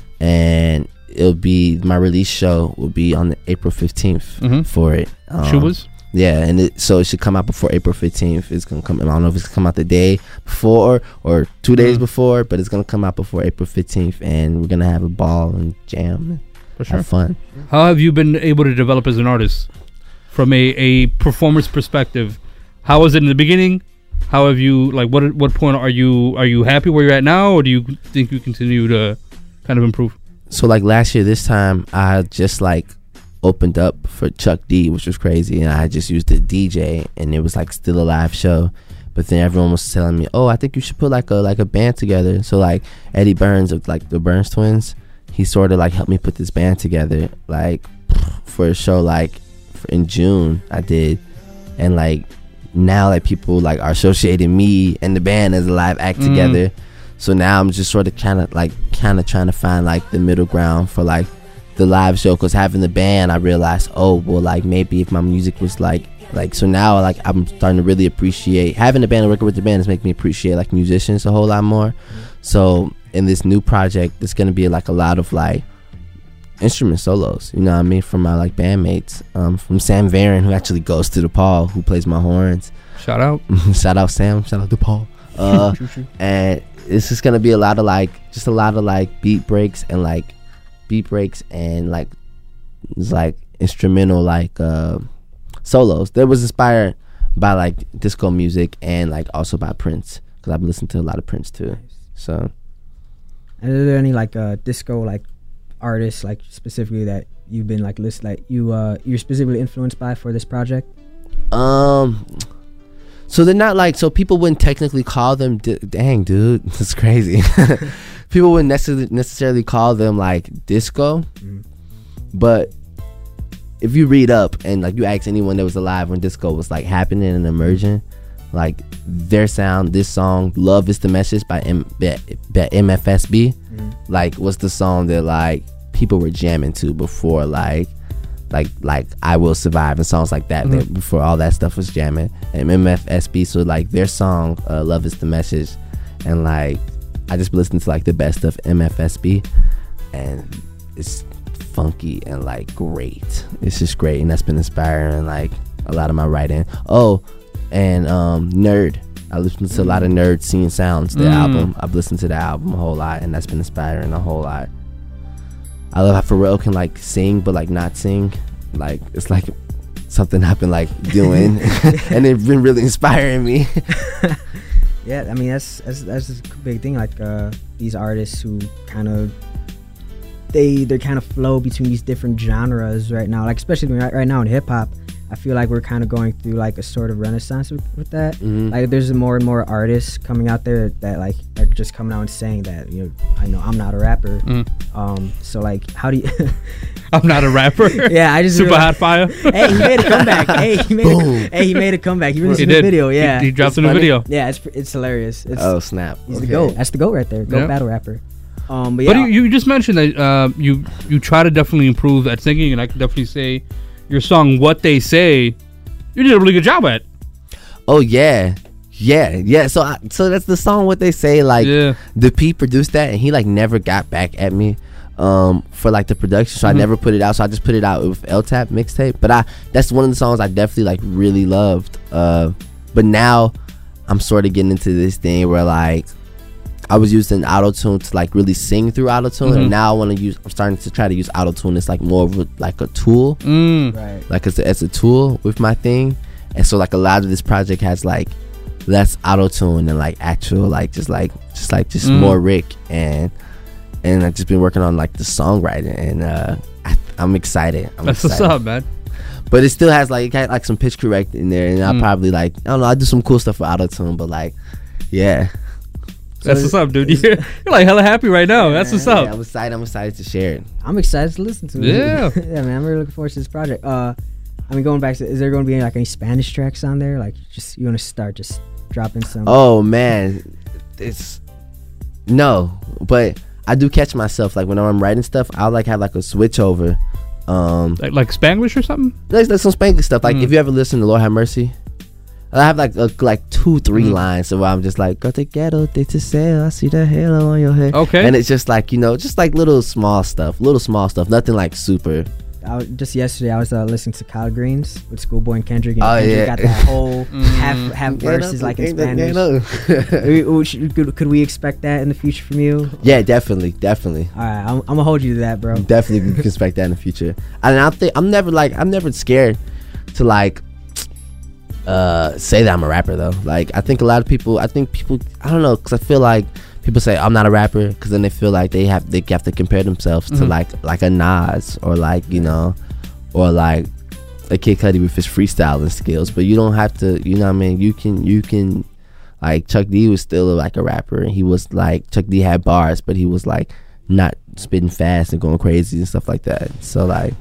and it'll be my release show will be on the April fifteenth mm-hmm. for it. Um, Shubas? Yeah, and it, so it should come out before April fifteenth. It's gonna come. I don't know if it's gonna come out the day before or two days mm-hmm. before, but it's gonna come out before April fifteenth, and we're gonna have a ball and jam and for sure. have fun. How have you been able to develop as an artist from a, a performance perspective? How was it in the beginning? How have you like what what point are you are you happy where you're at now, or do you think you continue to kind of improve? So like last year this time I just like opened up for Chuck D, which was crazy, and I just used the D J, and it was like still a live show. But then everyone was telling me, oh, I think you should put like a like a band together. So like Eddie Burns of like the Burns Twins, he sort of like helped me put this band together like for a show like in June I did, and like now like people like are associating me and the band as a live act mm. together. So now I'm just sort of kind of like kind of trying to find like the middle ground for like the live show, because having the band I realized, oh well, like maybe if my music was like like so now like I'm starting to really appreciate having the band and working with the band is making me appreciate like musicians a whole lot more. So in this new project there's gonna be like a lot of like instrument solos, you know what I mean, from my like bandmates, um, from Sam Varon, who actually goes to DePaul, who plays my horns. Shout out. Shout out Sam, shout out DePaul. Uh, and it's just gonna be a lot of like, just a lot of like beat breaks and like beat breaks and like it's like instrumental like uh, solos. That was inspired by like disco music and like also by Prince, because I've listened to a lot of Prince too. So, and are there any like uh, disco like artists like specifically that you've been like list like you uh you're specifically influenced by for this project? Um, so they're not like, so people wouldn't technically call them. Di- dang, dude, that's crazy. People wouldn't necessarily necessarily call them like disco, mm. but if you read up and like you ask anyone that was alive when disco was like happening and emerging, like their sound, this song "Love Is the Message" by M- by, by M F S B, mm. like was the song that like people were jamming to before like like like I Will Survive and songs like that, mm-hmm. that before all that stuff was jamming. And M F S B, so like their song uh, "Love Is the Message," and like I just listened to like the best of M F S B, and it's funky and like great. It's just great, and that's been inspiring like a lot of my writing. Oh, and um Nerd, I listened to a lot of Nerd Seeing Sounds, the mm. album. I've listened to the album a whole lot, and that's been inspiring a whole lot. I love how Pharrell can like sing but like not sing. Like it's like something I've been like doing and it's been really inspiring me. Yeah, I mean that's that's that's a big thing. Like uh, these artists who kind of they they kind of flow between these different genres right now. Like especially right, right now in hip hop, I feel like we're kind of going through like a sort of renaissance with, with that. Mm-hmm. Like there's more and more artists coming out there that like are just coming out and saying that, you know, I know I'm not a rapper. Mm. Um, so like, how do you? I'm not a rapper. Yeah, I just super realized, hot fire. Hey, he made a comeback. Hey, he made. A, hey, he made a comeback. He released he a new did. video. Yeah, he, he dropped it's a new funny. video. Yeah, it's it's hilarious. It's, oh snap! He's okay. the GOAT. That's the GOAT right there. GOAT yeah. battle rapper. Um, but yeah, but you, you just mentioned that uh, you you try to definitely improve at singing, and I can definitely say your song "What They Say," you did a really good job at. Oh yeah, yeah, yeah. So I, so that's the song "What They Say." Like, yeah. the P produced that, and he like never got back at me um, for like the production, so mm-hmm. I never put it out. So I just put it out with L Tap mixtape. But I that's one of the songs I definitely like really loved. Uh, but now I'm sort of getting into this thing where like I was using auto-tune to like really sing through auto-tune, mm-hmm. and now I want to use I'm starting to try to use auto-tune as like more of a, like a tool, mm. right? Like as a, as a tool with my thing. And so like a lot of this project has like less auto-tune and like actual like just like just like just mm. more Rick, and and I've just been working on like the songwriting, and uh I, I'm excited I'm that's excited. What's up, man. But it still has like it got like some pitch correct in there, and I'll mm. probably like I don't know, I do some cool stuff for auto-tune, but like yeah. So that's what's up, dude. You're, you're like hella happy right now. Yeah, that's what's up. Yeah, I'm excited. I'm excited to share it. I'm excited to listen to it. Yeah. Yeah, man. I'm really looking forward to this project. Uh, I mean, going back to, is there going to be any, like any Spanish tracks on there? Like, just you want to start just dropping some? Oh man, it's no, but I do catch myself like when I'm writing stuff, I'll like have like a switch over, um, like like Spanglish or something. Like, like some Spanglish stuff. Like mm. if you ever listen to Lord Have Mercy. I have like a, like two, three mm. lines so I'm just like, go to ghetto, they to sell, I see the halo on your head. Okay. And it's just like, you know, just like little small stuff, little small stuff, nothing like super. I was, just yesterday I was uh, listening to Collard Greens with Schoolboy and Kendrick, and oh, Kendrick yeah. got that whole mm. half half verses like in Spanish. could, could we expect that in the future from you? Yeah, definitely, definitely. All right, I'm, I'm gonna hold you to that, bro. Definitely, we can expect that in the future. And I think I'm never like I'm never scared to like. Uh, say that I'm a rapper though. Like I think a lot of people, I think people, I don't know, because I feel like people say I'm not a rapper because then they feel like they have they have to compare themselves mm-hmm. to like like a Nas or like you know, or like a Kid Cudi with his freestyling skills. But you don't have to, you know what I mean? You can you can like Chuck D was still like a rapper, and he was like Chuck D had bars, but he was like not spitting fast and going crazy and stuff like that. So like,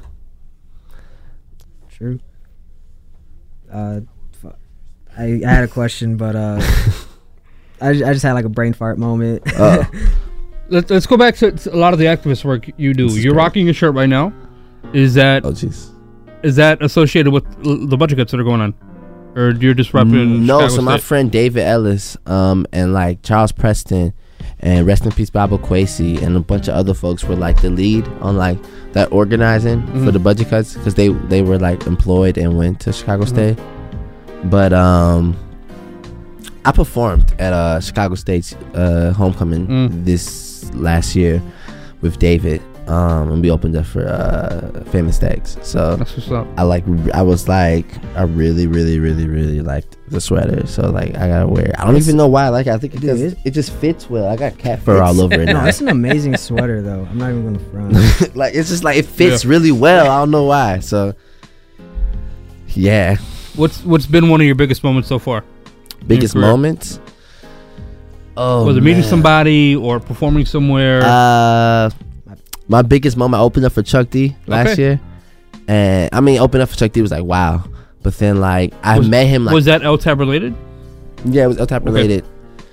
true. Uh. I, I had a question, but uh, I, I just had like a brain fart moment. Uh, let's let's go back to, to a lot of the activist work you do. You're great. Rocking a shirt right now. Is that? Oh jeez. Is that associated with l- the budget cuts that are going on, or you're just repping? No, Chicago so my State? friend David Ellis, um, and like Charles Preston, and rest in peace Bob Okwesi and a bunch of other folks were like the lead on like that organizing Mm-hmm. for the budget cuts because they they were like employed and went to Chicago State. But um I performed at uh Chicago State's uh homecoming Mm. this last year with David, um and we opened up for uh Famous Steaks. So That's what's up. I like I was like I really really really really liked the sweater, so like I gotta wear it. I don't even know why I like it. I think because Dude, it just fits well. I got cat fur all over it No, now. it's an amazing sweater though. I'm not even gonna front. Like it's just like it fits Yeah. really well. I don't know why. So yeah, What's what's been one of your biggest moments so far? biggest career. moments. Oh, Was it meeting man. somebody or performing somewhere? Uh, my biggest moment, I opened up for Chuck D last Okay. year, and I mean, opening up for Chuck D was like wow. But then like I Was- met him like was that L T A B related? yeah, it was L-Type related.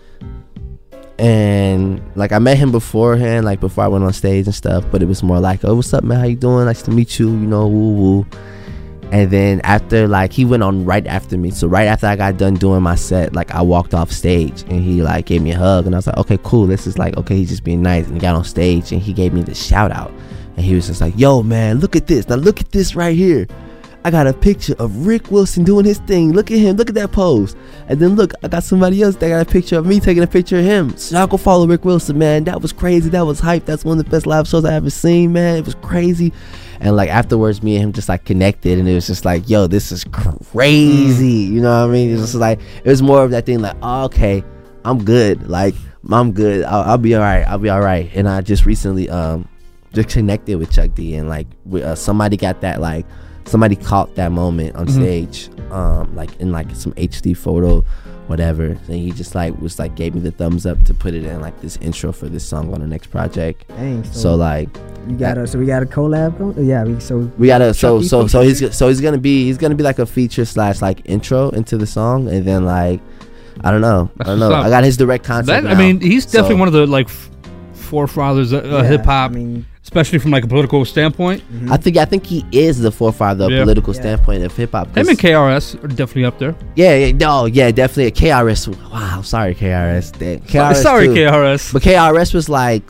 And like I met him beforehand, like before I went on stage and stuff. But it was more like, oh, what's up, man? How you doing? Nice to meet you. You know, woo woo. And then after, like, he went on right after me. So right after I got done doing my set, like, I walked off stage and he, like, gave me a hug. And I was like, okay, cool. This is like, okay, he's just being nice. And he got on stage and he gave me the shout out. And he was just like, yo, man, look at this. Now look at this right here. I got a picture of Rick Wilson doing his thing. Look at him. Look at that pose. And then look, I got somebody else that got a picture of me taking a picture of him. So y'all go follow Rick Wilson, man. That was crazy. That was hype. That's one of the best live shows I ever seen, man. It was crazy. And like afterwards, me and him just like connected, and it was just like, yo, this is crazy. You know what I mean? It was just like, it was more of that thing like, oh, okay, I'm good. Like, I'm good. I'll, I'll be all right. I'll be all right. And I just recently um just connected with Chuck D, and like we, uh, somebody got that like somebody caught that moment on Mhm. stage, um like in like some H D photo, whatever. And he just like was like gave me the thumbs up to put it in like this intro for this song on the next project. Dang. So, So like you got a so we got a collab going. Yeah. We, so we gotta so Chuck D so so feature? he's so he's gonna be he's gonna be like a feature slash like intro into the song, and then like I don't know I That's don't know what's up. I got his direct contact. That, I mean, he's definitely So- one of the like f- forefathers of uh, yeah, hip hop, I mean, especially from like a political standpoint. mhm. I think I think he is the forefather of Yeah. political Yeah. standpoint of hip hop. Him and K R S are definitely up there. Yeah, yeah, no, yeah, definitely. K R S. Wow, sorry, K R S. Damn. K R S Sorry, too. K R S. But K R S was like,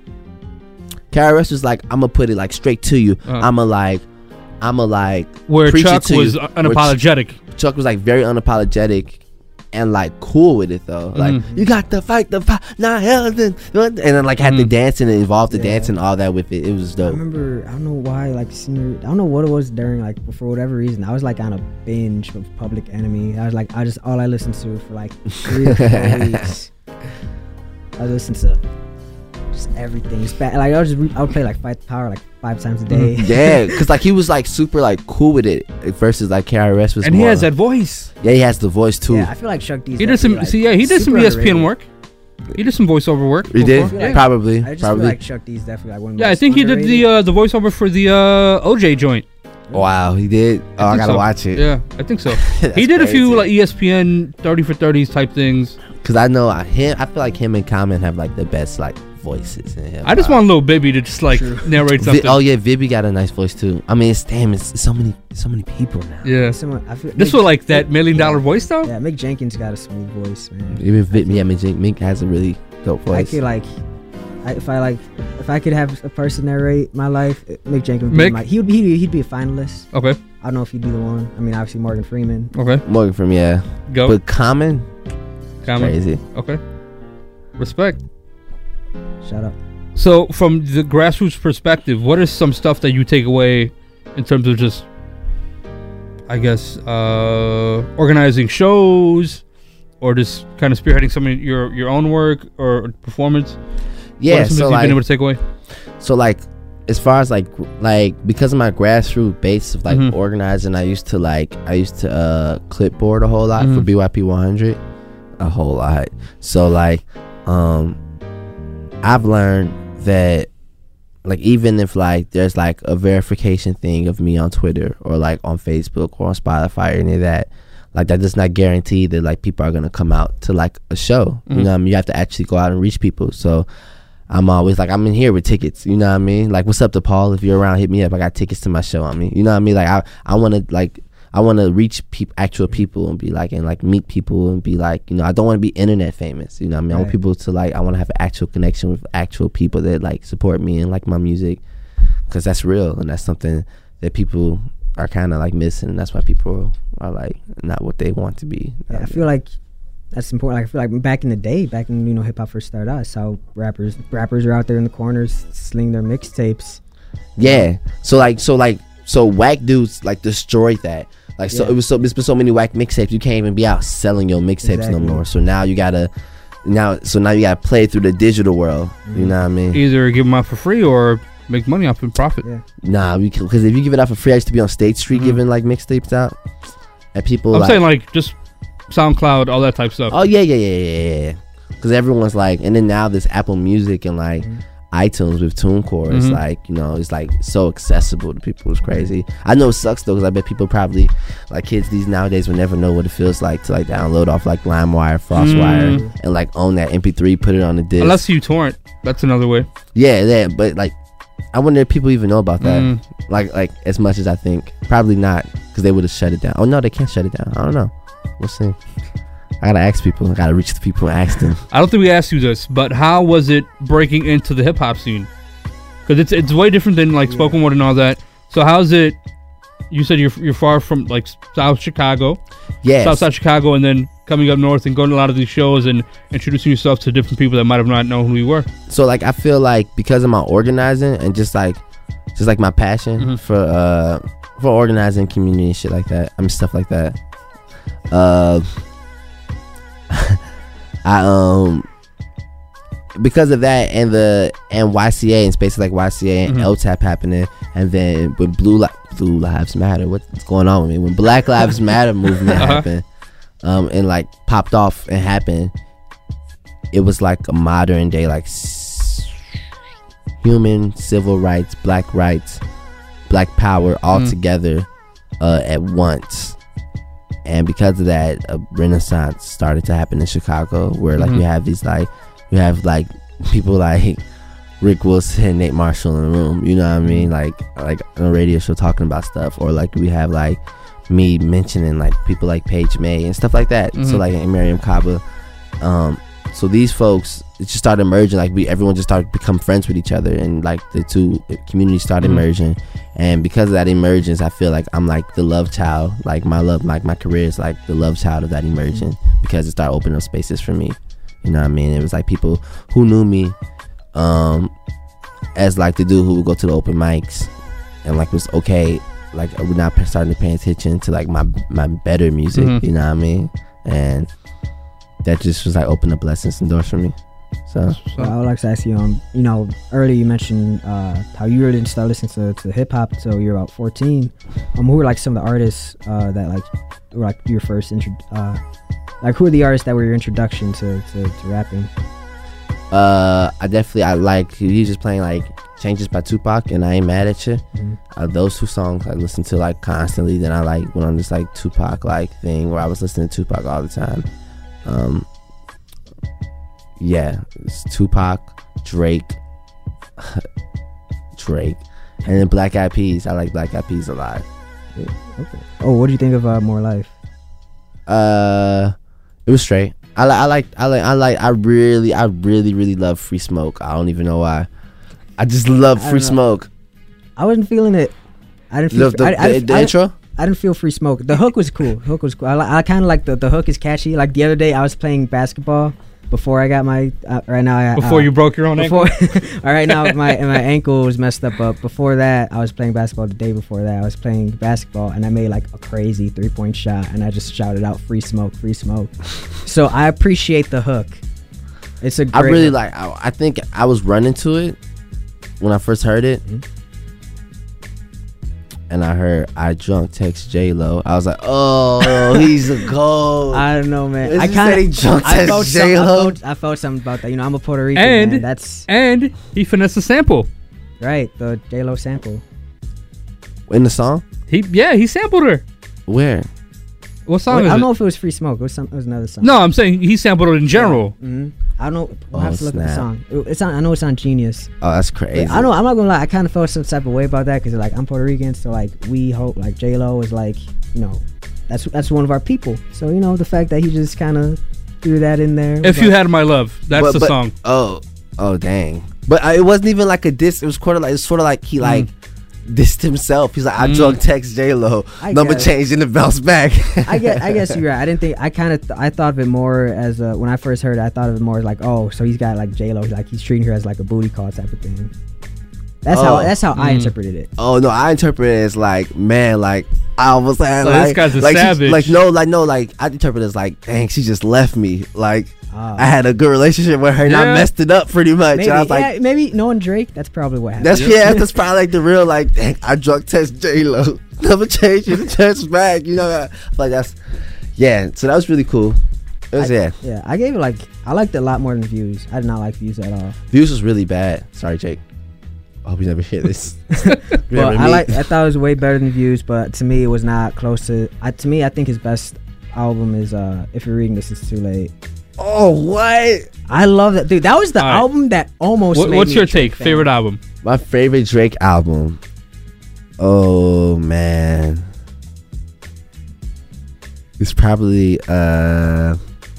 K R S was like, I'm gonna put it like straight to you. Uh. I'm a like, I'm a like. Where preach it Chuck to was you. uh, Where Ch- unapologetic. Chuck was like very unapologetic and like cool with it though. Like Mhm. you got to fight the fight, not hell, then and then like had the Mhm. dancing and involved the Yeah. dancing, all that with it. It was I dope. remember, I don't know why, like senior, I don't know what it was during, like, for whatever reason, I was like on a binge of Public Enemy. I was like, I just, all I listened to for like three or four weeks. I listened to just everything. It's bad. Like, I would just, re- I would play like Fight the Power like five times a day. Yeah, because like he was like super like cool with it versus like K R S was. And he more- has that voice. Yeah, he has the voice too. Yeah, I feel like Chuck D's He did some. definitely, like, see, yeah, he did some super E S P N underrated. work. He did some voiceover work. He did before. Yeah. probably, I just probably. feel like Chuck D's definitely like one of the Yeah, I most think he did the underrated. uh, the voiceover for the uh, O J joint. Wow, he did. Oh, I, think gotta so. watch it. Yeah, I think so. That's He did a few crazy. like E S P N thirty for thirties type things. Cause I know I- him. I feel like him and Common have like the best like voices in him. I just want Lil Bibby to just like True. narrate Vi- something. oh yeah, Vibi got a nice voice too. I mean, it's damn, it's so many, so many people now. yeah. Someone, I feel, This Mick- was like that Mick- million dollar yeah. voice though. Yeah, Mick Jenkins got a smooth voice, man. Even Vibi, yeah, I mean, Jink- Mink has a really dope I voice. could like, I, if I like, if I could have a person narrate my life, uh, Mick Jenkins would Mick? be my. He would be. He'd, he'd be a finalist. Okay. I don't know if he'd be the one. I mean, obviously Morgan Freeman. Okay. Morgan from yeah, Go. but Common, Comment. crazy. Okay. Respect. Shout out. So, from the grassroots perspective, what is some stuff that you take away in terms of just, I guess, uh, organizing shows, or just kind of spearheading some of your your own work or performance? What Yeah, are some so things you've like, been able to take away? so like, as far as like, gr- like because of my grassroots base of like Mhm. organizing, I used to like, I used to uh clipboard a whole lot for Mhm. B Y P one hundred, a whole lot. So like, um, I've learned that like even if like there's like a verification thing of me on Twitter or like on Facebook or on Spotify or any of that, like that does not guarantee that like people are gonna come out to like a show. You Mhm. know what I mean? You have to actually go out and reach people. So I'm always like, I'm in here with tickets. You know what I mean? Like, what's up to Paul? If you're around, hit me up. I got tickets to my show on me. You know what I mean? Like I I wanna like I want to reach peop- actual people and be like and like meet people and be like, you know, I don't want to be internet famous. You know what I mean? I want Right. people to like I want to have an actual connection with actual people that like support me and like my music, because that's real and that's something that people are kind of like missing, and that's why people are like not what they want to be. Yeah, I feel like that's important. Like, I feel like back in the day, back when, you know, hip hop first started out, that's how rappers rappers are out there in the corners sling their mixtapes. Yeah. So like so like so whack dudes like destroyed that. Like so Yeah. it was so there's been so many whack mixtapes you can't even be out selling your mixtapes Exactly. no more. So now you gotta now so now you gotta play through the digital world. Mm-hmm. You know what I mean? Either give them out for free or make money off and profit. Yeah. Nah, because if you give it out for free, I used to be on State Street Mhm. giving like mixtapes out, and people. I'm like, saying like just SoundCloud, all that type stuff. oh yeah, yeah, yeah, yeah, yeah. Because everyone's like, and then now this Apple Music and like Mhm. iTunes with TuneCore, it's Mhm. like you know, it's like so accessible to people. It's crazy. I know it sucks though, because I bet people probably like kids these nowadays will never know what it feels like to like download off like LimeWire, FrostWire, Mm. and like own that M P three, put it on the disc. Unless you torrent, that's another way. yeah, yeah, but like. I wonder if people even know about that. Mm. Like, like as much as I think. Probably not, because they would have shut it down. Oh no, they can't shut it down. I don't know. We'll see. I gotta ask people. I gotta reach the people and ask them. I don't think we asked you this, but how was it breaking into the hip hop scene? Because it's it's way different than like spoken word and all that. So how's it? You said you're you're far from like South Chicago, Yes. South Side Chicago, and then coming up north and going to a lot of these shows and introducing yourself to different people that might have not known who you were. So like, I feel like because of my organizing and just like, just like my passion Mhm. for uh for organizing community and shit like that. I mean stuff like that. Uh, I um. Because of that and the and Y C A and spaces like Y C A and Mhm. L TAP happening, and then when Blue Li- Blue Lives Matter, what's going on with me? When Black Lives Matter movement Uh-huh. happened, um, and like popped off and happened, it was like a modern day like s- human civil rights, black rights, black power all Mhm. together uh, at once. And because of that, a renaissance started to happen in Chicago, where like Mhm. you have these like you have like people like Rick Wilson and Nate Marshall in the room, you know what I mean, like like on a radio show talking about stuff, or like we have like me mentioning like people like Paige May and stuff like that. Mhm. So like and Miriam Kaba, um, so these folks, it just started merging. Like we, everyone just started to become friends with each other, and like the two communities started Mhm. merging. And because of that emergence, I feel like I'm like the love child. Like my love, like my career is like the love child of that emerging, because it started opening up spaces for me. You know what I mean? It was like people who knew me um, as like the dude who would go to the open mics and like was okay. Like we're not starting to pay attention to like my my better music. Mhm. You know what I mean? And that just was like open up blessings and doors for me. So So, Well, I would like to ask you, um, you know, earlier you mentioned uh, how you really didn't start listening to, to hip hop until you were about fourteen. Um, who were like some of the artists uh, that like were like your first intro? Uh, like who are the artists that were your introduction to, to, to rapping? uh, I definitely I like he just playing like Changes by Tupac and I Ain't Mad at You. Mhm. Uh, those two songs I listen to like constantly. Then I like went on this like Tupac like thing where I was listening to Tupac all the time. Um, yeah, it's Tupac, Drake, Drake, and then Black Eyed Peas. I like Black Eyed Peas a lot. Okay. Oh, what do you think of uh, More Life? Uh, it was straight. I like. I like. I like. I like. I really. I really. Really love Free Smoke. I don't even know why. I just love I Free don't know. Smoke. I wasn't feeling it. I didn't feel. The, the, I, I, the, the I, intro. I didn't feel Free Smoke. The hook was cool. The hook was cool. I, li- I kind of like the the hook is catchy. Like the other day, I was playing basketball before I got my. Uh, right now, I, before uh, you broke your own ankle? Before, all right, now my my ankle was messed up. But before that, I was playing basketball. The day before that, I was playing basketball, and I made like a crazy three point shot, and I just shouted out "Free Smoke, Free Smoke." So I appreciate the hook. It's a. I Great really hook. like. I, I think I was running to it when I first heard it, Mhm. and I heard I drunk text J Lo. I was like, oh, he's a gold. I don't know, man. It's I just that kind he of. drunk I text felt, some, I, J-Lo. felt, I felt something about that. You know, I'm a Puerto Rican. And- man. That's And he finessed the sample. right. The J Lo sample. In the song, He yeah, he sampled her. where? What song Wait, is I don't it? know if it was Free Smoke. It was some. It was another song. No, I'm saying he sampled it in general. hmm I don't know. We'll Oh, have to look at the snap. song. It- It's on. I know it's on Genius. Oh, that's crazy. I know. I'm not gonna lie. I kind of felt some type of way about that because like I'm Puerto Rican, so like we hope like J Lo is like you know that's that's one of our people. So you know the fact that he just kind of threw that in there. If was You like- Had My Love, that's But- the but- song. Oh, oh, dang. But uh, it wasn't even like a diss. It was sort of like, it's sort of like he like dissed himself. He's like, I Mm. drunk text J Lo, I number guess. changed and it bounced back. I guess I guess you're right. I didn't think I kind of th- I thought of it more as uh, when I first heard it. I thought of it more as like oh, so he's got like J Lo, like he's treating her as like a booty call type of thing. That's how Oh. that's how I Mm. interpreted it. Oh no, I interpret it as like, man, like I was saying, So like, this guy's a like, she- savage. like no, like no, like I interpret it as like, dang, she just left me. Like Ah. I had a good relationship with her, and I Yeah. messed it up pretty much. Maybe And I was like, yeah, maybe knowing Drake, that's probably what happened. that's yeah, that's probably like the real like, dang, I drunk text J Lo, never changed it, just back. You know, I feel like that's yeah. So that was really cool. It was I- yeah. Yeah, I gave it like I liked it a lot more than Views. I did not like Views at all. Views was really bad. Sorry, Jake. I hope you never hear this. Well, Remember I me? like I thought it was way better than Views, but to me it was not close to. I, to me, I think his best album is uh If You're Reading This, It's Too Late. Oh, what? I love that, dude. That was the All right. album that almost. What, made what's me your a Drake take? fan. Favorite album? My favorite Drake album. Oh man, it's probably uh,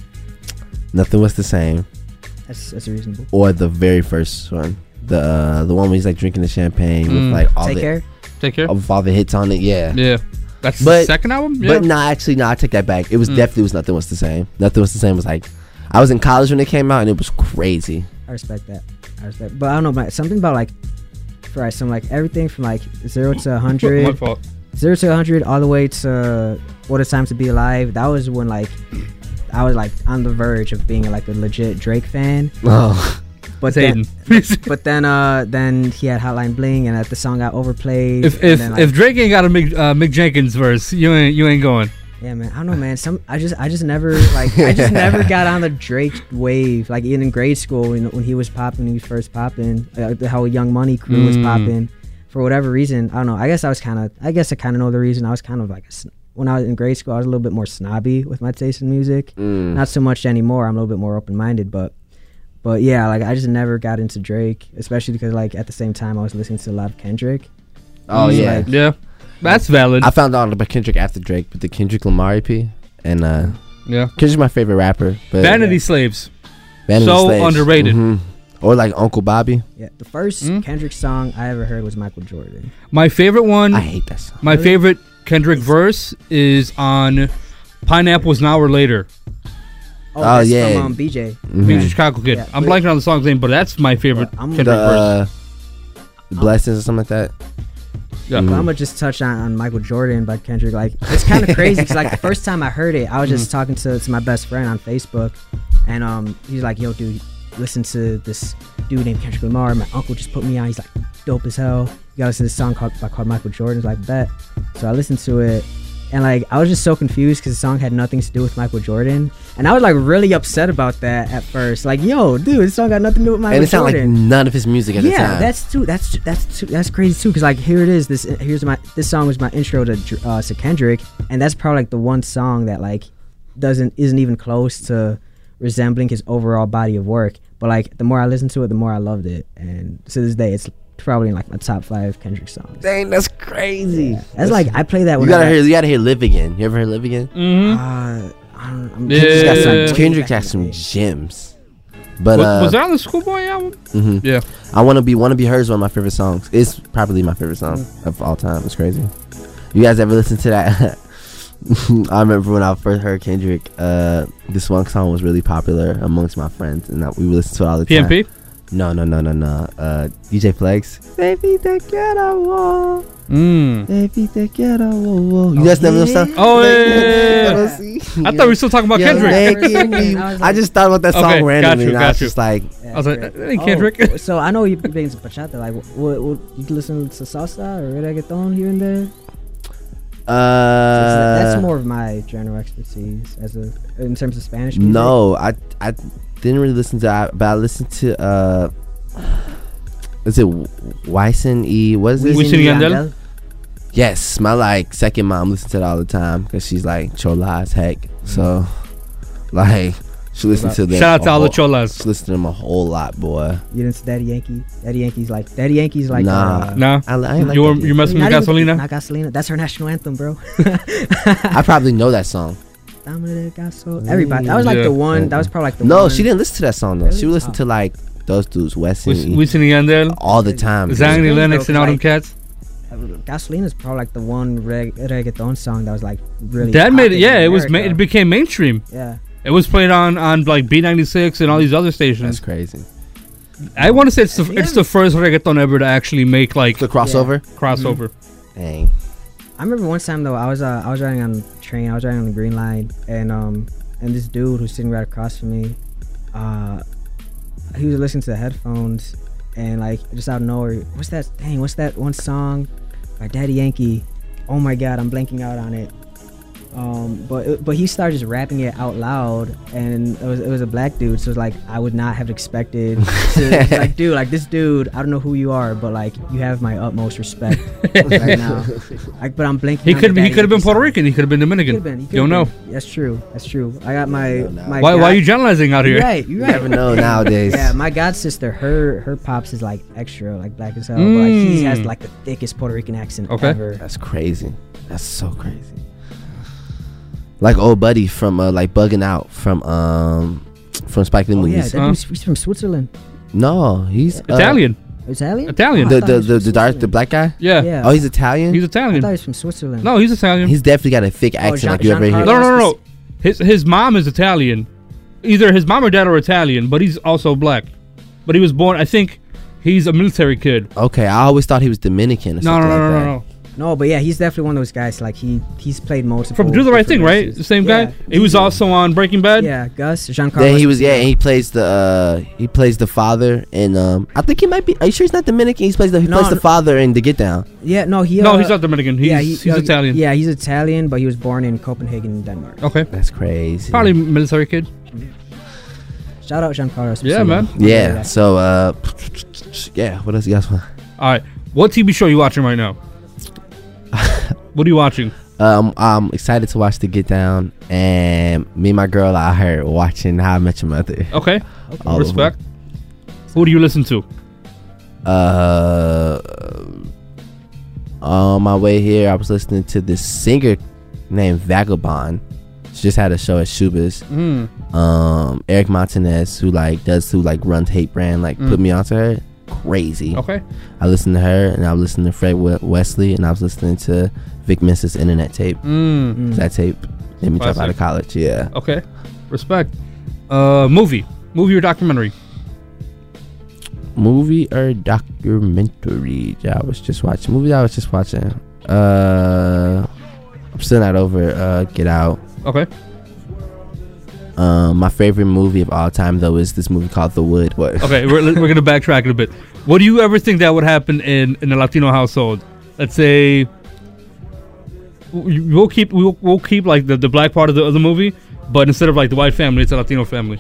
Nothing Was the Same, That's that's reasonable. or the very first one, the uh, the one where he's like drinking the champagne with Mm. like all Take the Care. Take Care. of all the hits on it. Yeah, Yeah, that's the But- second album. Yeah. but no, actually, no, I take that back. It was Mm. definitely was Nothing Was the Same. Nothing Was the Same was like, I was in college when it came out, and it was crazy. I respect that. I respect, but I don't know, man. Something about like, right? Some like everything from like zero to a My hundred, fault. zero to a hundred, all the way to What a Time to Be Alive. That was when like I was like on the verge of being like a legit Drake fan. Oh, But Hayden. then, but then, uh, then he had Hotline Bling, and uh, the song got overplayed. If and if then, like, if Drake ain't got a Mick, uh, Mick Jenkins verse, you ain't you ain't going. yeah, man, I don't know, man. Some I just I just never like I just never got on the Drake wave. Like even in grade school, when when he was popping, when he was first popping, uh, the whole Young Money crew was Mm. popping. For whatever reason, I don't know. I guess I was kind of I guess I kind of know the reason. I was kind of like a sn- when I was in grade school, I was a little bit more snobby with my taste in music. mm. Not so much anymore. I'm a little bit more open minded, but. But yeah, like I just never got into Drake, especially because like at the same time I was listening to a lot of Kendrick. oh Mm, yeah. like- Yeah, that's valid. I found out about Kendrick after Drake, but the Kendrick Lamar E P, and uh, yeah. Kendrick's my favorite rapper. But Vanity Slaves. Vanity so Slaves. underrated. Mhm. Or like Uncle Bobby. Yeah, the first Mm. Kendrick song I ever heard was Michael Jordan. My favorite one. I hate that song. My Really? favorite Kendrick verse is on Pineapple's Now or Later. Oh, Oh, that's yeah. from um, B J. Mhm. Being a Chicago Kid. Yeah. I'm blanking on the song's name, but that's my favorite Well, I'm Kendrick The, verse. uh, the Blessings or something like that. Yeah. Mm. But I'm gonna just touch on, on Michael Jordan by Kendrick. Like it's kind of crazy because like the first time I heard it, I was Mm-hmm. just talking to, to my best friend on Facebook, and um he's like, "Yo, dude, listen to this dude named Kendrick Lamar. My uncle just put me on. He's like dope as hell. You gotta listen to this song called by called Michael Jordan." He's like, "Bet." So I listened to it, and like I was just so confused because the song had nothing to do with Michael Jordan, and I was like really upset about that at first. Like, yo, dude, this song got nothing to do with Michael And it sounded like Jordan. none of his music at the Yeah, time. that's too. That's that's too. That's crazy too. Cause like here it is. This here's my. This song was my intro to Dr- uh, to Kendrick, and that's probably like the one song that like doesn't isn't even close to resembling his overall body of work. But like the more I listened to it, the more I loved it, and to this day, it's probably in like my top five Kendrick songs. Dang, that's crazy. Yeah. That's like I play that You when gotta I, hear. You gotta hear "Live Again." You ever heard "Live Again"? Mm-hmm. Uh, I don't, I'm, Yeah. Kendrick's got Yeah. some. Kendrick got Back some in the day. gems. But was, uh, was that on the Schoolboy album? mhm. Yeah. I wanna be. Wanna Be Her is one of my favorite songs. It's probably my favorite song Mm. of all time. It's crazy. You guys ever listen to that? I remember when I first heard Kendrick. Uh, this one song was really popular amongst my friends, and I, we would listen to it all the time. P M P? No, no, no, no, no. Uh, D J Flex. Baby, te quiero, Mm. baby, te quiero. You Oh, guys never know yeah. stuff? Oh, yeah, yeah, yeah, yeah. See? I thought we were still talking about Yeah, Kendrick. thank For a second, you. I was I like- just thought about that song Okay, got randomly, you, and I got was you. just like, Yeah, I was like, great. that ain't Kendrick. Oh, so I know you've been to bachata. Like, what, what you listen to salsa or reggaeton here and there? uh, that's more of my general expertise as a in terms of Spanish music. No, I I didn't really listen to, I, but I listened to uh, is it Wyson E? What is it? Wisin y Yandel? Yes, my like second mom listens to it all the time because she's like chola as heck. So, like, She listened to them. Shout out to a all the whole- cholas. She listened to them a whole lot, boy. You didn't see Daddy Yankee? Daddy Yankee's like Daddy Yankee's like Nah. uh, No, I, I ain't like you were that you dude. messing with not even- Gasolina? Not Gasolina. That's her national anthem, bro. I probably know that song. Dame gaso- Everybody. That was like Yeah. the one. That was probably like the No, one. she didn't listen to that song though. She Really? listened Oh. to like those dudes, Wes and Wis- E, Wisin y Yandel, all the time. dude. Zang crazy Lennox, though, and all them like- cats. Gasolina's probably like the one reg- reggaeton song that was like really. That made it. popular Yeah, in it was. Ma- America. it became mainstream. Yeah. It was played on on like B ninety-six and all these other That's stations. crazy. I want to say it's the think it's I'm- the first reggaeton ever to actually make like The crossover. crossover. Dang. I remember one time though, I was uh, I was riding on the train, I was riding on the Green Line, and um and this dude who's sitting right across from me, uh, he was listening to the headphones, and like just out of nowhere, what's that? Dang, what's that one song by Daddy Yankee? Oh my God, I'm blanking out on it. Um, but it- but he started just rapping it out loud, and it was it was a black dude, so it's like I would not have expected. To, it's like, dude, like this dude, I don't know who you are, but like you have my utmost respect right now. Like, but I'm blanking. He on could the he Daddy could have been Yankee Puerto song. Rican. He could have been Dominican. He could've been, he you don't know. could've been. That's true. That's true. I got my You don't know. my. Why god, why are you generalizing out You're here? right. You're You right. never know nowadays. Yeah, my god sister, her her pops is like extra, like black as hell, but like he has Mm. like the thickest Puerto Rican accent Okay. ever. That's crazy. That's so crazy. Like old buddy from uh, like bugging out from um from Spike Lee Oh yeah, movies. that Huh? dude's he's from Switzerland. No, he's uh, Italian. Italian? Italian. Oh, I The thought the he was the, from the dark the Switzerland. black guy. Yeah. Yeah. Oh, he's Italian. He's I Italian. thought he was from Switzerland. No, he's Italian. He's definitely got a thick accent Jean- like you ever hear. no, Giancarlo- no, no, no. His his mom is Italian. Either his mom or dad are Italian, but he's also black. But he was born. I think he's a military kid. Okay, I always thought he was Dominican or No, no, something no, no, like no, that. no. No, but yeah, he's definitely one of those guys. Like he he's played multiple. From Do the Right different Thing, right? races. The same Yeah. guy. He was also on Breaking Bad. Yeah, Gus, Giancarlo. Then he was yeah, and he plays the uh he plays the father and um I think he might be. Are you sure he's not Dominican? He plays the he No, plays the no. father in The Get Down. Yeah, no, he. No, uh, he's not Dominican. He's yeah, he- he's uh, Italian. Yeah, he's Italian, but he was born in Copenhagen, Denmark. Okay. That's crazy. Probably military kid. Shout out Giancarlo. Yeah, man. Yeah. So uh yeah. What else you guys want? All right. What T V show are you watching right now? What are you watching? Um, I'm excited to watch The Get Down, and me and my girl out here watching How I Met Your Mother. Okay. All of Respect. Who do you listen to? Uh, on my way here, I was listening to this singer named Vagabond. She just had a show at Shuba's. Mm. Um, Eric Montanez, who like does who like runs Hate Brand, like Mm. put me onto her. Crazy. Okay. I listened to her, and I was listening to Fred We- Wesley, and I was listening to Vic Mensa's Internet tape. Mm. That tape made me drop out Classic. of college. Yeah. Okay. Respect. Uh, movie, movie or documentary? Movie or documentary I was just watching. Movie I was just watching. Uh, I'm still not over uh, Get Out. Okay. Um, my favorite movie of all time though is this movie called The Wood. What? Okay. We're we're gonna backtrack it a bit. What do you ever think that would happen in in a Latino household? Let's say we- we'll keep we'll, we'll keep like the, the black part of the, of the movie, but instead of like the white family, it's a Latino family.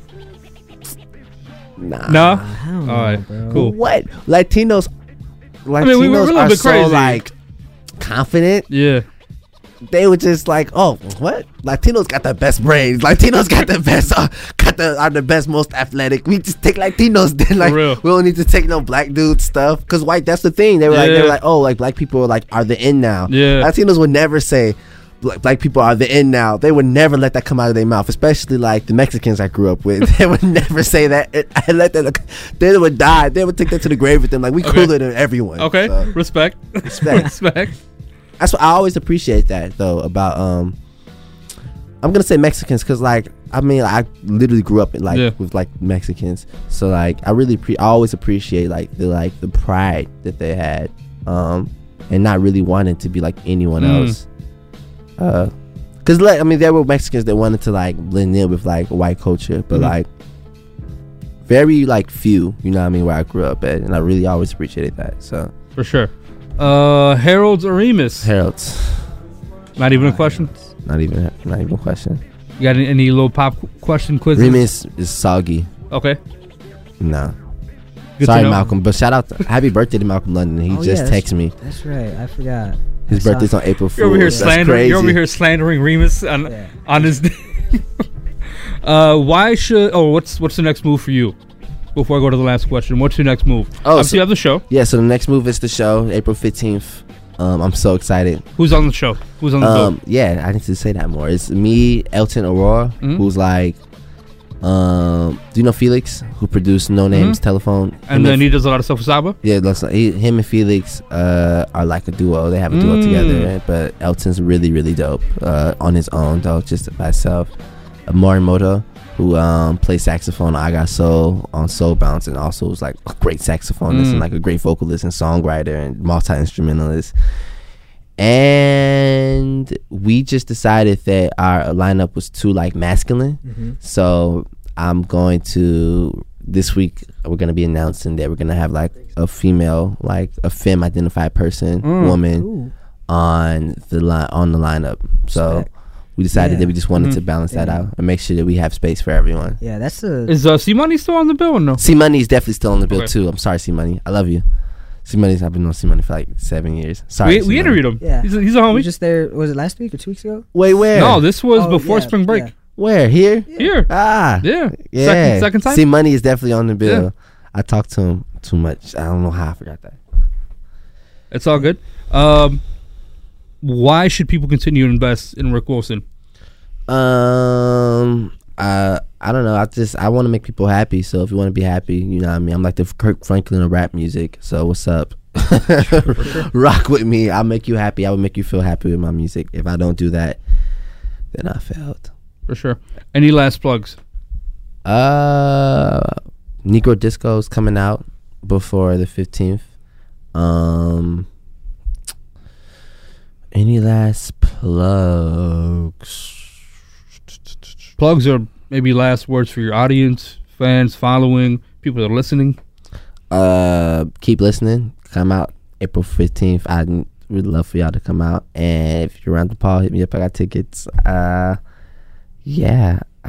Nah. No. I don't know, All right. bro. Cool. What? Latinos. Latinos mean, we were a little are bit so crazy. like confident. Yeah. They were just like, oh, what? Latinos got the best brains. Latinos got the best, uh, got the are the best, most athletic. We just take Latinos. Then like, real. we don't need to take no black dude stuff. Cause white, that's the thing. They were like, they Yeah. were like, oh, like black people are like are the in now. Yeah. Latinos would never say black, black people are the in now. They would never let that come out of their mouth. Especially like the Mexicans I grew up with. They would never say that. It, I let that. They would die. They would take that to the grave with them. Like we Okay. cooler than everyone. Okay. So, Respect. respect. Respect. That's what I always appreciate that though about um I'm gonna say Mexicans because like I mean I literally grew up in like Yeah. with like Mexicans, so like I really pre- I always appreciate like the like the pride that they had um and not really wanting to be like anyone Mm. else uh because like I mean there were Mexicans that wanted to like blend in with like white culture, but Mhm. like very like few, you know what I mean, where I grew up at, and I really always appreciated that. So For sure. Uh, Harold's or Remus? Harold's Not even a question. not even not even a question. You got any, any little pop qu- question quizzes? Remus is soggy. Okay. No. Good to Sorry, know. Malcolm. But shout out, to, happy birthday to Malcolm London. He Oh, just yeah, texted me. That's right. I forgot. His I saw- birthday's on April You're over here Fool's. That's slandering. crazy. You're over here slandering Remus on Yeah. on his. Uh, why should? Oh, what's what's the next move for you? Before I go to the last question, what's your next move? Oh, Obviously, so- you have the show. Yeah, so the next move is the show, April fifteenth. Um, I'm so excited. Who's on the show? Who's on the Um, bill? yeah, I need to say that more. It's me, Elton Aurora, Mhm. who's like, um, do you know Felix, who produced No Names Mhm. Telephone? And Him then he does a lot of stuff with Saba. Yeah, that's he, him and Felix uh, are like a duo. They have a duo Mm. together, but Elton's really, really dope uh, on his own, though, just by himself. Uh, Morimoto, who um, plays saxophone on I Got Soul on Soul Bounce, and also is like a great saxophonist Mm. and like a great vocalist and songwriter and multi-instrumentalist. And we just decided that our lineup was too like masculine. Mm-hmm. So I'm going to this week we're gonna be announcing that we're gonna have like a female, like a femme identified person, Mm. woman Ooh. on the line on the lineup. So Respect. we decided Yeah. that we just wanted Mhm. to balance that Yeah. out and make sure that we have space for everyone. Yeah, that's a. Is uh, C Money still on the bill or no? C Money is definitely still on the bill Okay. too. I'm sorry, C Money. I love you. C Money's I've been on C Money for like seven years. Sorry. We, C we Money. interviewed him. Yeah. He's a, he's a We homie. were just there. Was it last week or two weeks ago? Wait, where? No, this was Oh, before yeah, spring break. yeah. Where? Here? Here. Ah. Yeah. Yeah. Second, second time. C Money is definitely on the bill. Yeah. I talked to him too much. I don't know how I forgot that. It's all good. Um, why should people continue to invest in Rick Wilson? Um, uh, I don't know. I just I want to make people happy. So if you want to be happy, you know what I mean. I'm like the Kirk Franklin of rap music. So what's up? Rock with me. I'll make you happy. I will make you feel happy with my music. If I don't do that, then I failed. For sure. Any last plugs? Uh, Negro Disco is coming out before the fifteenth. Um, any last plugs? Plugs are maybe last words for your audience, fans, following, people that are listening. Uh, keep listening. Come out April fifteenth. I'd really love for y'all to come out. And if you're around the Paul, hit me up. I got tickets. Uh, yeah, I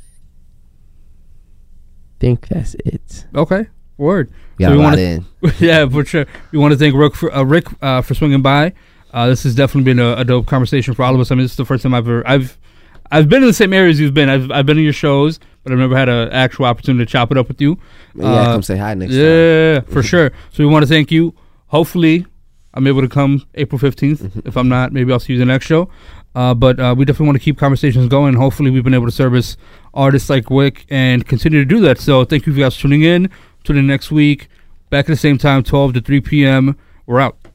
think that's it. Okay. Word. We got So a we lot wanna- in. Yeah, for sure. We want to thank Rick for uh, Rick uh, for swinging by. Uh, this has definitely been a, a dope conversation for all of us. I mean, this is the first time I've ever I've I've been in the same areas you've been. I've I've been in your shows, but I've never had an actual opportunity to chop it up with you. Yeah, Uh, come say hi next time. Yeah, for sure. So we want to thank you. Hopefully, I'm able to come April fifteenth. If I'm not, maybe I'll see you the next show. Uh, but uh, we definitely want to keep conversations going. Hopefully, we've been able to service artists like Wick and continue to do that. So thank you for guys tuning in. Tune in next week. Back at the same time, twelve to three p.m. We're out.